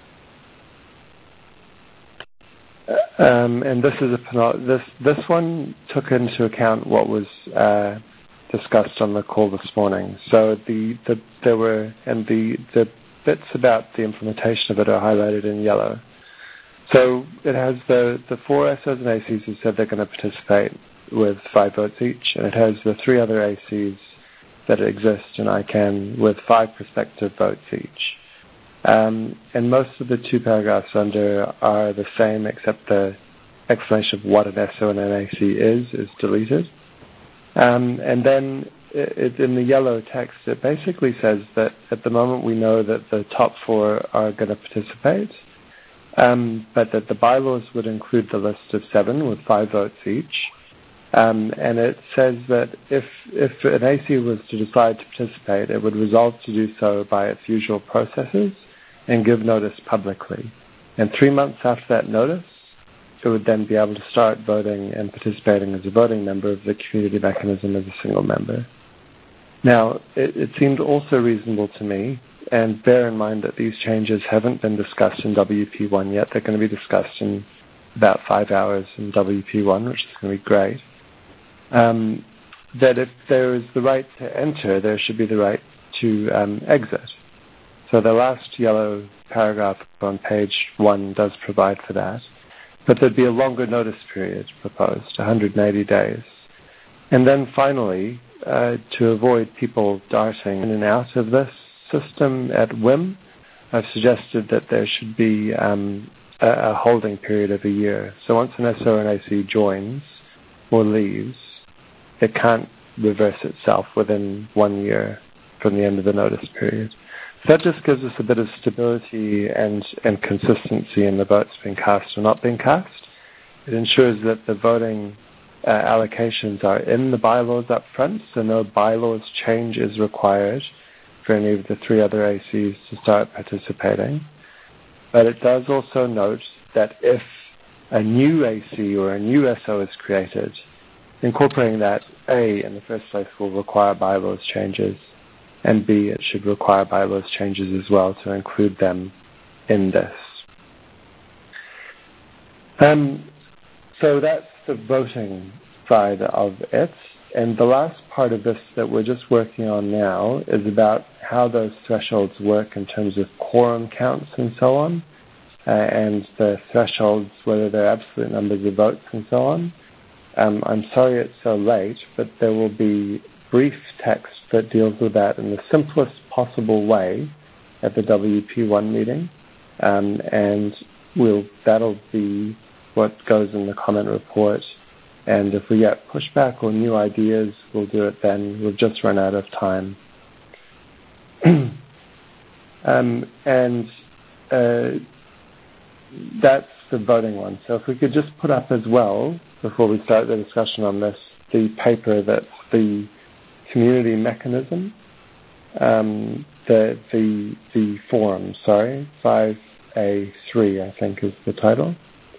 And this is this one took into account what was discussed on the call this morning. So the bits about the implementation of it are highlighted in yellow. So it has the 4 SOs and ACs who said they're going to participate with 5 votes each, and it has the 3 other ACs that exist in ICANN with 5 prospective votes each. And most of the 2 paragraphs under are the same, except the explanation of what an SO and an AC is deleted. And then in the yellow text, it basically says that at the moment we know that the top 4 are going to participate, but that the bylaws would include the list of 7 with 5 votes each. And it says that if an AC was to decide to participate, it would resolve to do so by its usual processes and give notice publicly. And 3 months after that notice, it would then be able to start voting and participating as a voting member of the community mechanism as a single member. Now, it seemed also reasonable to me, and bear in mind that these changes haven't been discussed in WP1 yet. They're going to be discussed in about 5 hours in WP1, which is going to be great. That if there is the right to enter, there should be the right to exit. So the last yellow paragraph on page 1 does provide for that. But there'd be a longer notice period proposed, 180 days. And then finally, to avoid people darting in and out of this system at whim, I've suggested that there should be a holding period of a year. So once an SO and AC joins or leaves, it can't reverse itself within 1 year from the end of the notice period. So that just gives us a bit of stability and consistency in the votes being cast or not being cast. It ensures that the voting allocations are in the bylaws up front, so no bylaws change is required for any of the 3 other ACs to start participating. But it does also note that if a new AC or a new SO is created, incorporating that, A, in the first place will require bylaws changes, and B, it should require bylaws changes as well to include them in this. So that's the voting side of it. And the last part of this that we're just working on now is about how those thresholds work in terms of quorum counts and so on, and the thresholds, whether they're absolute numbers of votes and so on. I'm sorry it's so late, but there will be brief text that deals with that in the simplest possible way at the WP1 meeting, and that'll be what goes in the comment report. And if we get pushback or new ideas, we'll do it then. We've just run out of time. That's the voting one. So if we could just put up as well, before we start the discussion on this, the paper that's the community mechanism, the forum, 5A3, I think is the title.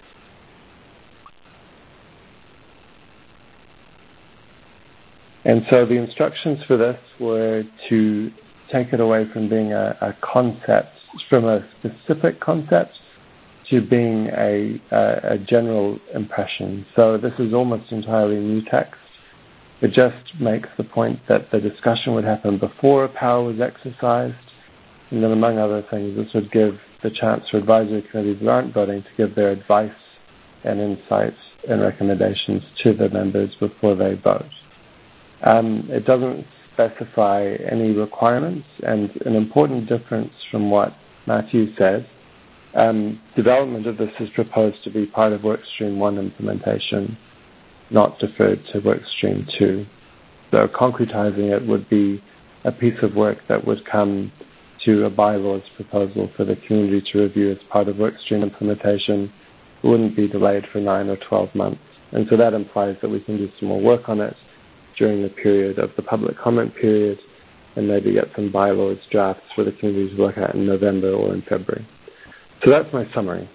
And so the instructions for this were to take it away from being a concept, from a specific concept, to being a general impression. So this is almost entirely new text. It just makes the point that the discussion would happen before a power was exercised, and then among other things, this would give the chance for advisory committees that aren't voting to give their advice and insights and recommendations to the members before they vote. It doesn't specify any requirements, and an important difference from what Matthew said, development of this is proposed to be part of Workstream 1 implementation, not deferred to Workstream 2. So concretizing it would be a piece of work that would come to a bylaws proposal for the community to review as part of Workstream implementation. It wouldn't be delayed for 9 or 12 months. And so that implies that we can do some more work on it during the period of the public comment period, and maybe get some bylaws drafts for the community to look at in November or in February. So that's my summary.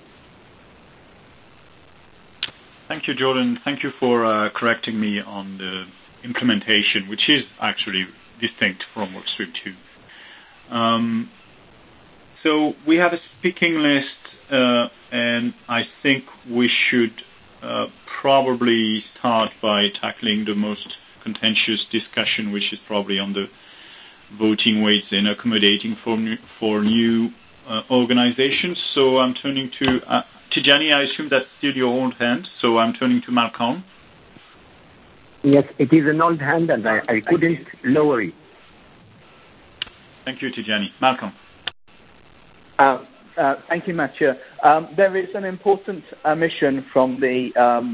Thank you, Jordan. Thank you for correcting me on the implementation, which is actually distinct from Workstream 2. So we have a speaking list, and I think we should probably start by tackling the most contentious discussion, which is probably on the voting weights and accommodating for new organizations. So I'm turning to Tijani. I assume that's still your old hand, so I'm turning to Malcolm. Yes, it is an old hand, and I couldn't lower it. Thank you, Tijani. Malcolm. Thank you, Mathieu. There is an important omission from the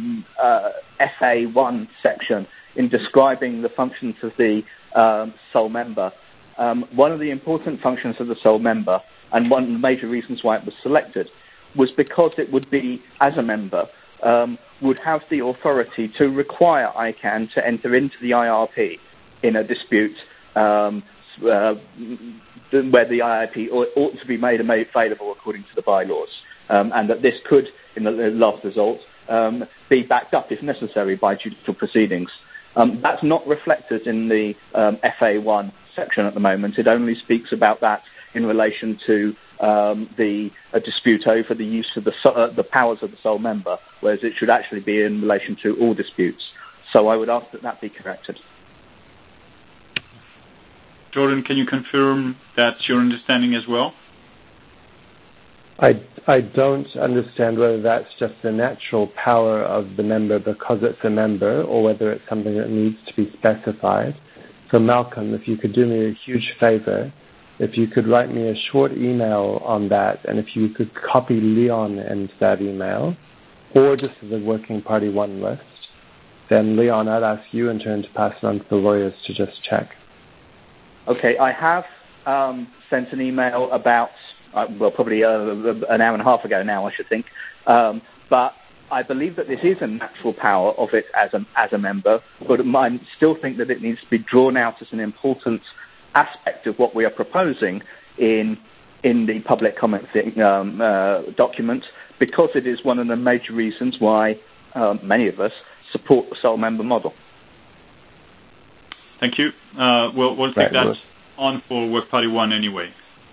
FA1 section in describing the functions of the sole member. One of the important functions of the sole member, and one of the major reasons why it was selected, was because it would be, as a member, would have the authority to require ICANN to enter into the IRP in a dispute where the IRP ought to be made available according to the bylaws, and that this could, in the last result, be backed up if necessary by judicial proceedings. That's not reflected in the FA1 section at the moment. It only speaks about that in relation to a dispute over the use of the powers of the sole member, whereas it should actually be in relation to all disputes. So I would ask that that be corrected. Jordan, can you confirm that's your understanding as well? I don't understand whether that's just the natural power of the member because it's a member, or whether it's something that needs to be specified. So Malcolm, if you could do me a huge favor, if you could write me a short email on that, and if you could copy Leon into that email, or just as a working party one list, then Leon, I'd ask you in turn to pass it on to the lawyers to just check. Okay, I have sent an email about, probably an hour and a half ago now, I should think. But I believe that this is a natural power of it as a member, but I still think that it needs to be drawn out as an important aspect of what we are proposing in the public comment document, because it is one of the major reasons why many of us support the sole member model. Thank you. We'll take that on for Work Party 1 anyway.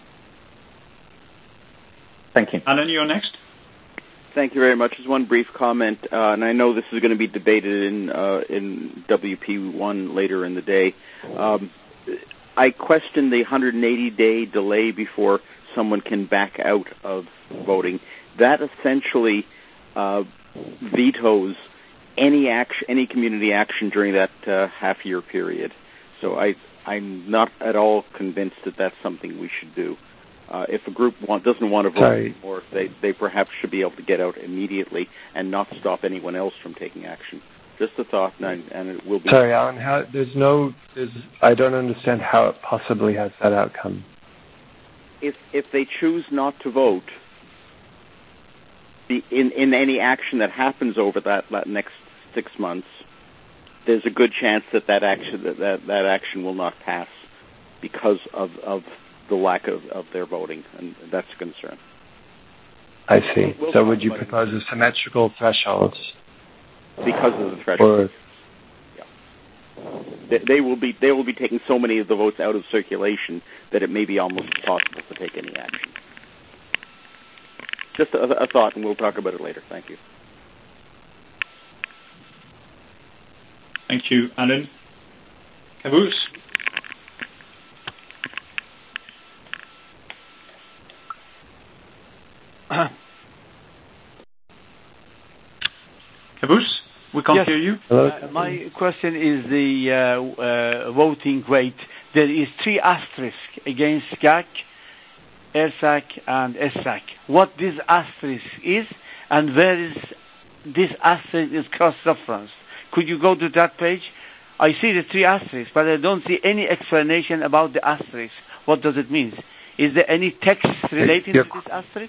Thank you. Alan, you're next. Thank you very much. Just one brief comment, and I know this is going to be debated in WP1 later in the day. I question the 180-day delay before someone can back out of voting. That essentially vetoes any community action during that half-year period. So I'm not at all convinced that that's something we should do. If a group doesn't want to vote anymore, they perhaps should be able to get out immediately and not stop anyone else from taking action. Just a thought, and it will be... Sorry, Alan, I don't understand how it possibly has that outcome. If they choose not to vote in any action that happens over that next 6 months, there's a good chance that action will not pass because of the lack of their voting, and that's a concern. I see. So would you propose a symmetrical threshold? Because of the threshold. Yeah. They will be taking so many of the votes out of circulation that it may be almost impossible to take any action. Just a thought, and we'll talk about it later. Thank you. Thank you, Alan. Caboose? Caboose, we can't hear you. My question is the voting rate. There is 3 asterisks against GAC, ERSAC, and ESSAC. What this asterisk is, and where is this asterisk is cross-referenced? Could you go to that page? I see the 3 asterisks, but I don't see any explanation about the asterisk. What does it mean? Is there any text relating to this asterisk?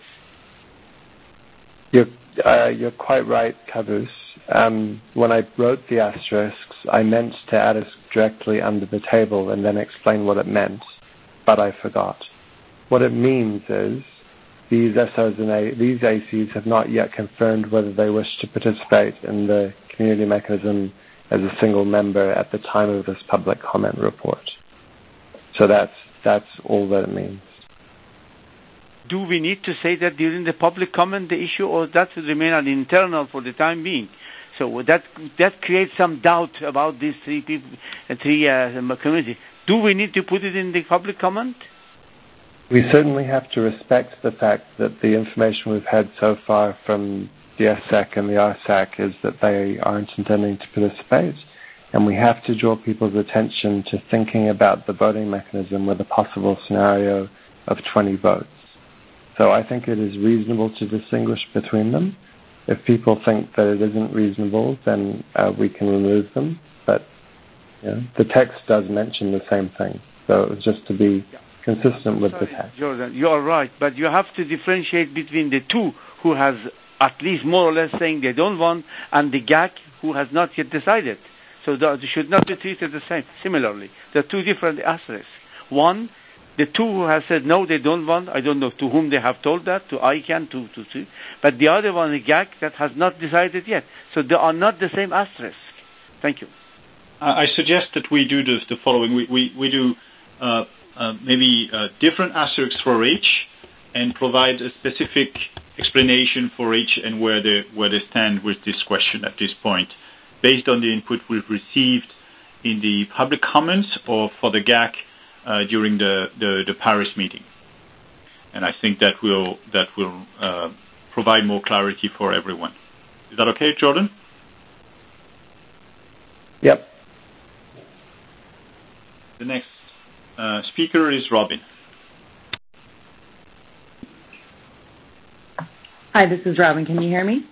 You're quite right, Caboose. When I wrote the asterisks, I meant to add it directly under the table and then explain what it meant, but I forgot. What it means is these SOs and these ACs have not yet confirmed whether they wish to participate in the community mechanism as a single member at the time of this public comment report. So that's all that it means. Do we need to say that during the public comment, the issue, or that will remain an internal for the time being? So that creates some doubt about these 3 people, community. Do we need to put it in the public comment? We certainly have to respect the fact that the information we've had so far from the ESSAC and the RSAC is that they aren't intending to participate, and we have to draw people's attention to thinking about the voting mechanism with a possible scenario of 20 votes. So I think it is reasonable to distinguish between them. If people think that it isn't reasonable, then we can remove them. But the text does mention the same thing. So it was just to be consistent with the text. Jordan, you are right. But you have to differentiate between the 2 who has at least more or less saying they don't want, and the GAC who has not yet decided. So they should not be treated the same. Similarly, there are 2 different asterisks. One, the 2 who have said no, they don't want, I don't know to whom they have told that, to ICANN, to but the other one, the GAC, that has not decided yet. So they are not the same asterisk. Thank you. I suggest that we do the following. We do maybe different asterisks for each and provide a specific explanation for each and where they stand with this question at this point, based on the input we've received in the public comments or for the GAC during the Paris meeting. And I think that will provide more clarity for everyone. Is that okay, Jordan? Yep. The next speaker is Robin. Hi, this is Robin. Can you hear me?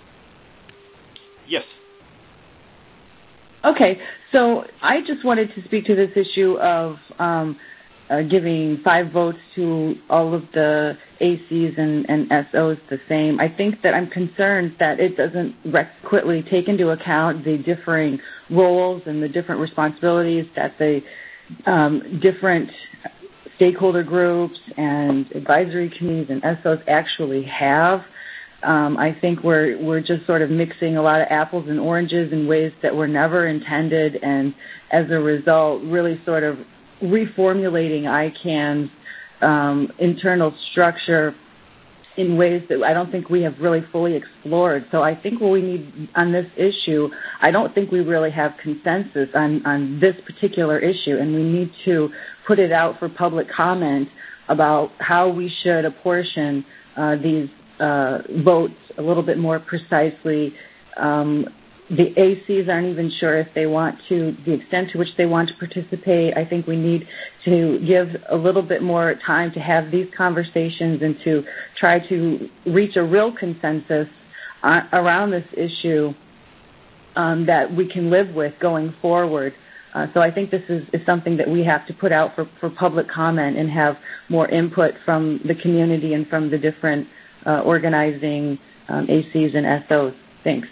Yes. Okay, so I just wanted to speak to this issue of giving 5 votes to all of the ACs and SOs the same. I think that I'm concerned that it doesn't adequately take into account the differing roles and the different responsibilities that the different stakeholder groups and advisory committees and SOs actually have. I think we're just sort of mixing a lot of apples and oranges in ways that were never intended, and as a result, really sort of reformulating ICANN's internal structure in ways that I don't think we have really fully explored. So I think what we need on this issue, I don't think we really have consensus on this particular issue, and we need to put it out for public comment about how we should apportion these votes a little bit more precisely. The ACs aren't even sure if they want to, the extent to which they want to participate. I think we need to give a little bit more time to have these conversations and to try to reach a real consensus around this issue that we can live with going forward. So I think this is something that we have to put out for public comment and have more input from the community and from the different organizing ACs and SOs. Thanks.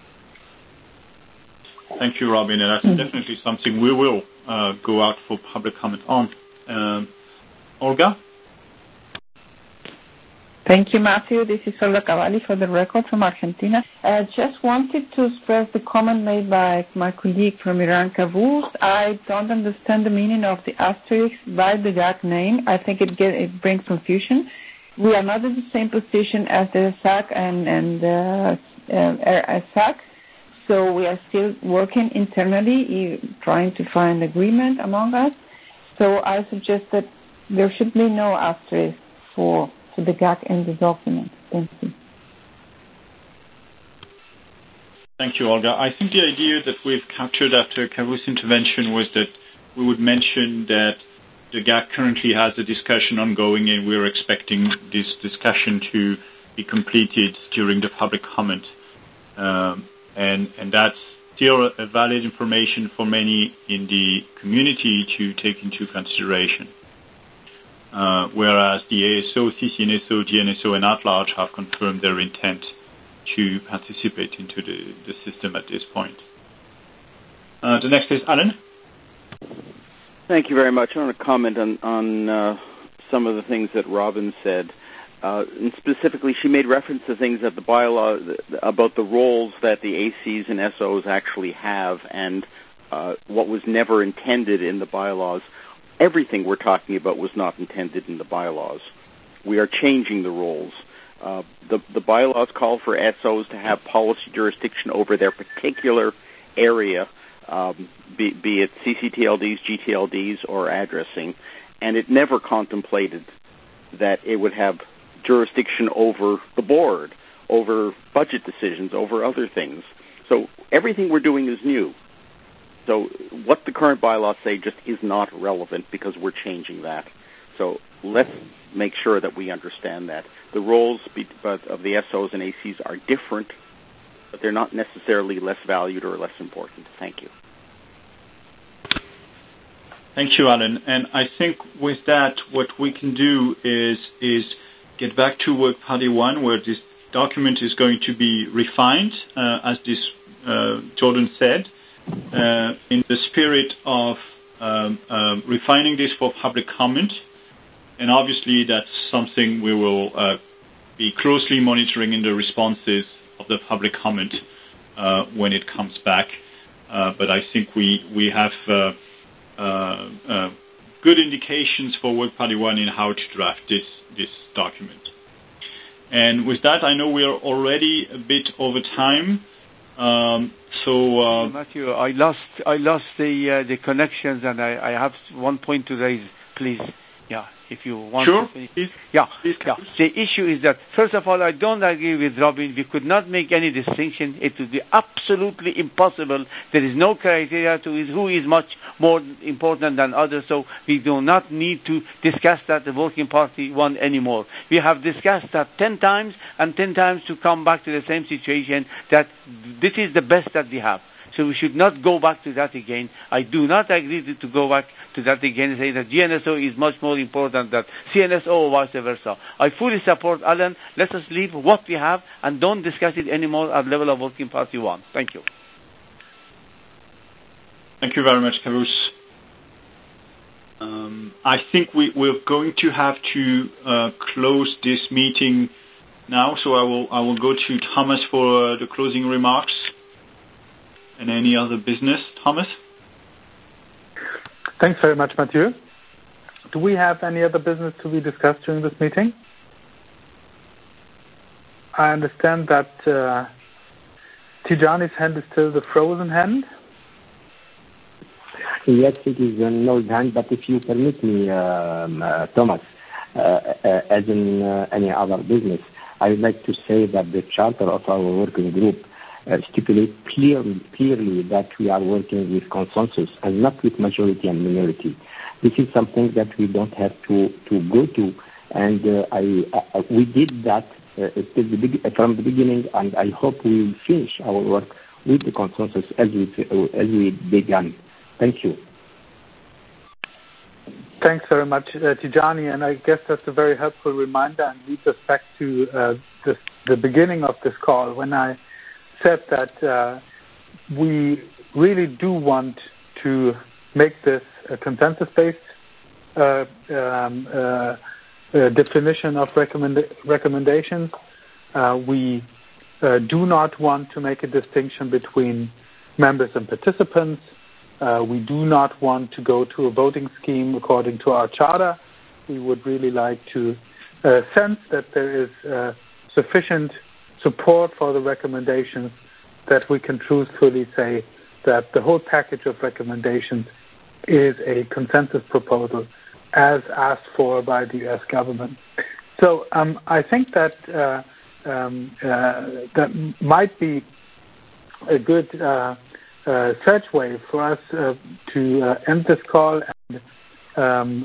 Thank you, Robin. And that's definitely something we will go out for public comment on. Olga? Thank you, Matthew. This is Olga Cavalli for the record from Argentina. I just wanted to express the comment made by my colleague from Iran, Kavus. I don't understand the meaning of the asterisk by the GAC name. I think it brings confusion. We are not in the same position as the SAC and SAC. So we are still working internally, trying to find agreement among us. So I suggest that there should be no asterisk for the GAC in the document. Thank you. Thank you, Olga. I think the idea that we've captured after Kavus' intervention was that we would mention that the GAC currently has a discussion ongoing, and we're expecting this discussion to be completed during the public comment. And that's still a valid information for many in the community to take into consideration. Whereas the ASO, CCNSO, GNSO, and at large have confirmed their intent to participate into the system at this point. The next is Alan. Thank you very much. I want to comment on some of the things that Robin said. And specifically, she made reference to things that the bylaw, about the roles that the ACs and SOs actually have, and what was never intended in the bylaws. Everything we're talking about was not intended in the bylaws. We are changing the roles. The bylaws call for SOs to have policy jurisdiction over their particular area, be it CCTLDs, GTLDs, or addressing, and it never contemplated that it would have jurisdiction over the board, over budget decisions, over other things. So everything we're doing is new. So what the current bylaws say just is not relevant because we're changing that. So let's make sure that we understand that. The roles of the SOs and ACs are different, but they're not necessarily less valued or less important. Thank you. Thank you, Alan. And I think with that, what we can do is get back to Work Party 1, where this document is going to be refined, as Jordan said, in the spirit of refining this for public comment. And obviously, that's something we will be closely monitoring in the responses of the public comment when it comes back. But I think we have good indications for Work Party 1 in how to draft this document. And with that, I know we are already a bit over time. Matthew, I lost the connections, and I have one point to raise, please. Yeah, if you want to finish. Please. Yeah. The issue is that, first of all, I don't agree with Robin. We could not make any distinction. It would be absolutely impossible. There is no criteria to who is much more important than others, so we do not need to discuss that, the Working Party 1 anymore. We have discussed that 10 times, and 10 times to come back to the same situation, that this is the best that we have. So we should not go back to that again. I do not agree to go back to that again and say that GNSO is much more important than CNSO or vice versa. I fully support Alan. Let us leave what we have and don't discuss it anymore at the level of Working Party 1. Thank you. Thank you very much, Kavus. I think we're going to have to close this meeting now, so I will go to Thomas for the closing remarks. And any other business, Thomas? Thanks very much, Mathieu. Do we have any other business to be discussed during this meeting? I understand that Tijani's hand is still the frozen hand. Yes, it is an old hand, but if you permit me, Thomas, as in any other business, I would like to say that the charter of our working group stipulates clearly that we are working with consensus and not with majority and minority. This is something that we don't have to go to, and we did that from the beginning, and I hope we will finish our work with the consensus as we began. Thank you. Thanks very much, Tijani, and I guess that's a very helpful reminder and leads us back to the beginning of this call when I said that we really do want to make this a consensus-based definition of recommendations. We do not want to make a distinction between members and participants. We do not want to go to a voting scheme according to our charter. We would really like to sense that there is sufficient support for the recommendations that we can truthfully say that the whole package of recommendations is a consensus proposal as asked for by the U.S. government. So I think that that might be a good segue for us to end this call and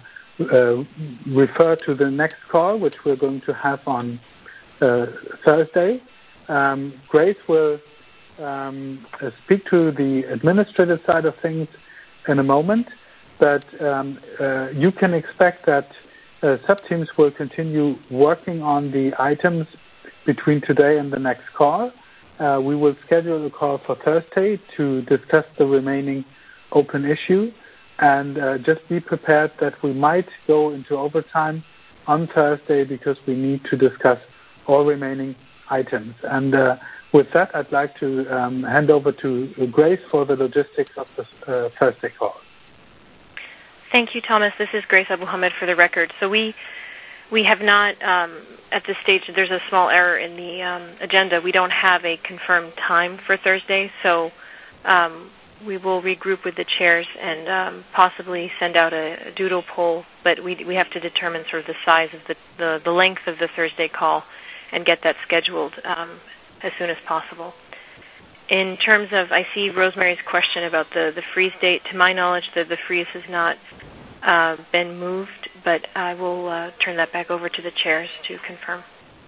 refer to the next call, which we're going to have on Thursday. Grace will speak to the administrative side of things in a moment, but you can expect that sub-teams will continue working on the items between today and the next call. We will schedule a call for Thursday to discuss the remaining open issue, and just be prepared that we might go into overtime on Thursday because we need to discuss all remaining items. And with that, I'd like to hand over to Grace for the logistics of the Thursday call. Thank you, Thomas. This is Grace Abu-Hamed for the record. So we have not, at this stage, there's a small error in the agenda. We don't have a confirmed time for Thursday, so we will regroup with the chairs and possibly send out a doodle poll, but we have to determine sort of the size of the length of the Thursday call and get that scheduled as soon as possible. In terms of, I see Rosemary's question about the freeze date. To my knowledge, the freeze has not been moved, but I will turn that back over to the chairs to confirm.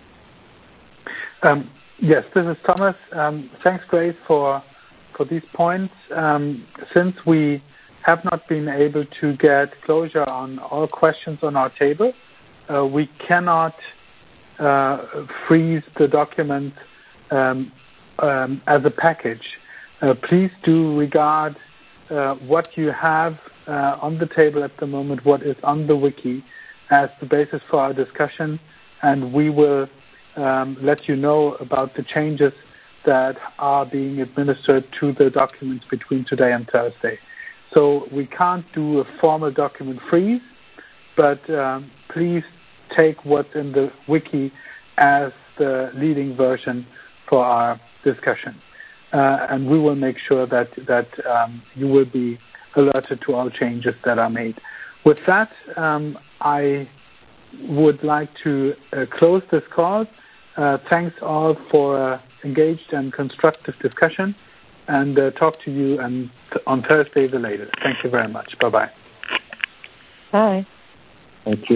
Yes, this is Thomas. Thanks, Grace, for these points. Since we have not been able to get closure on all questions on our table, we cannot freeze the document as a package. Please do regard what you have on the table at the moment, what is on the wiki, as the basis for our discussion, and we will let you know about the changes that are being administered to the documents between today and Thursday. So we can't do a formal document freeze, but please take what's in the wiki as the leading version for our discussion. And we will make sure that you will be alerted to all changes that are made. With that, I would like to close this call. Thanks all for engaged and constructive discussion, and talk to you on Thursday the latest. Thank you very much. Bye-bye. Bye. Thank you.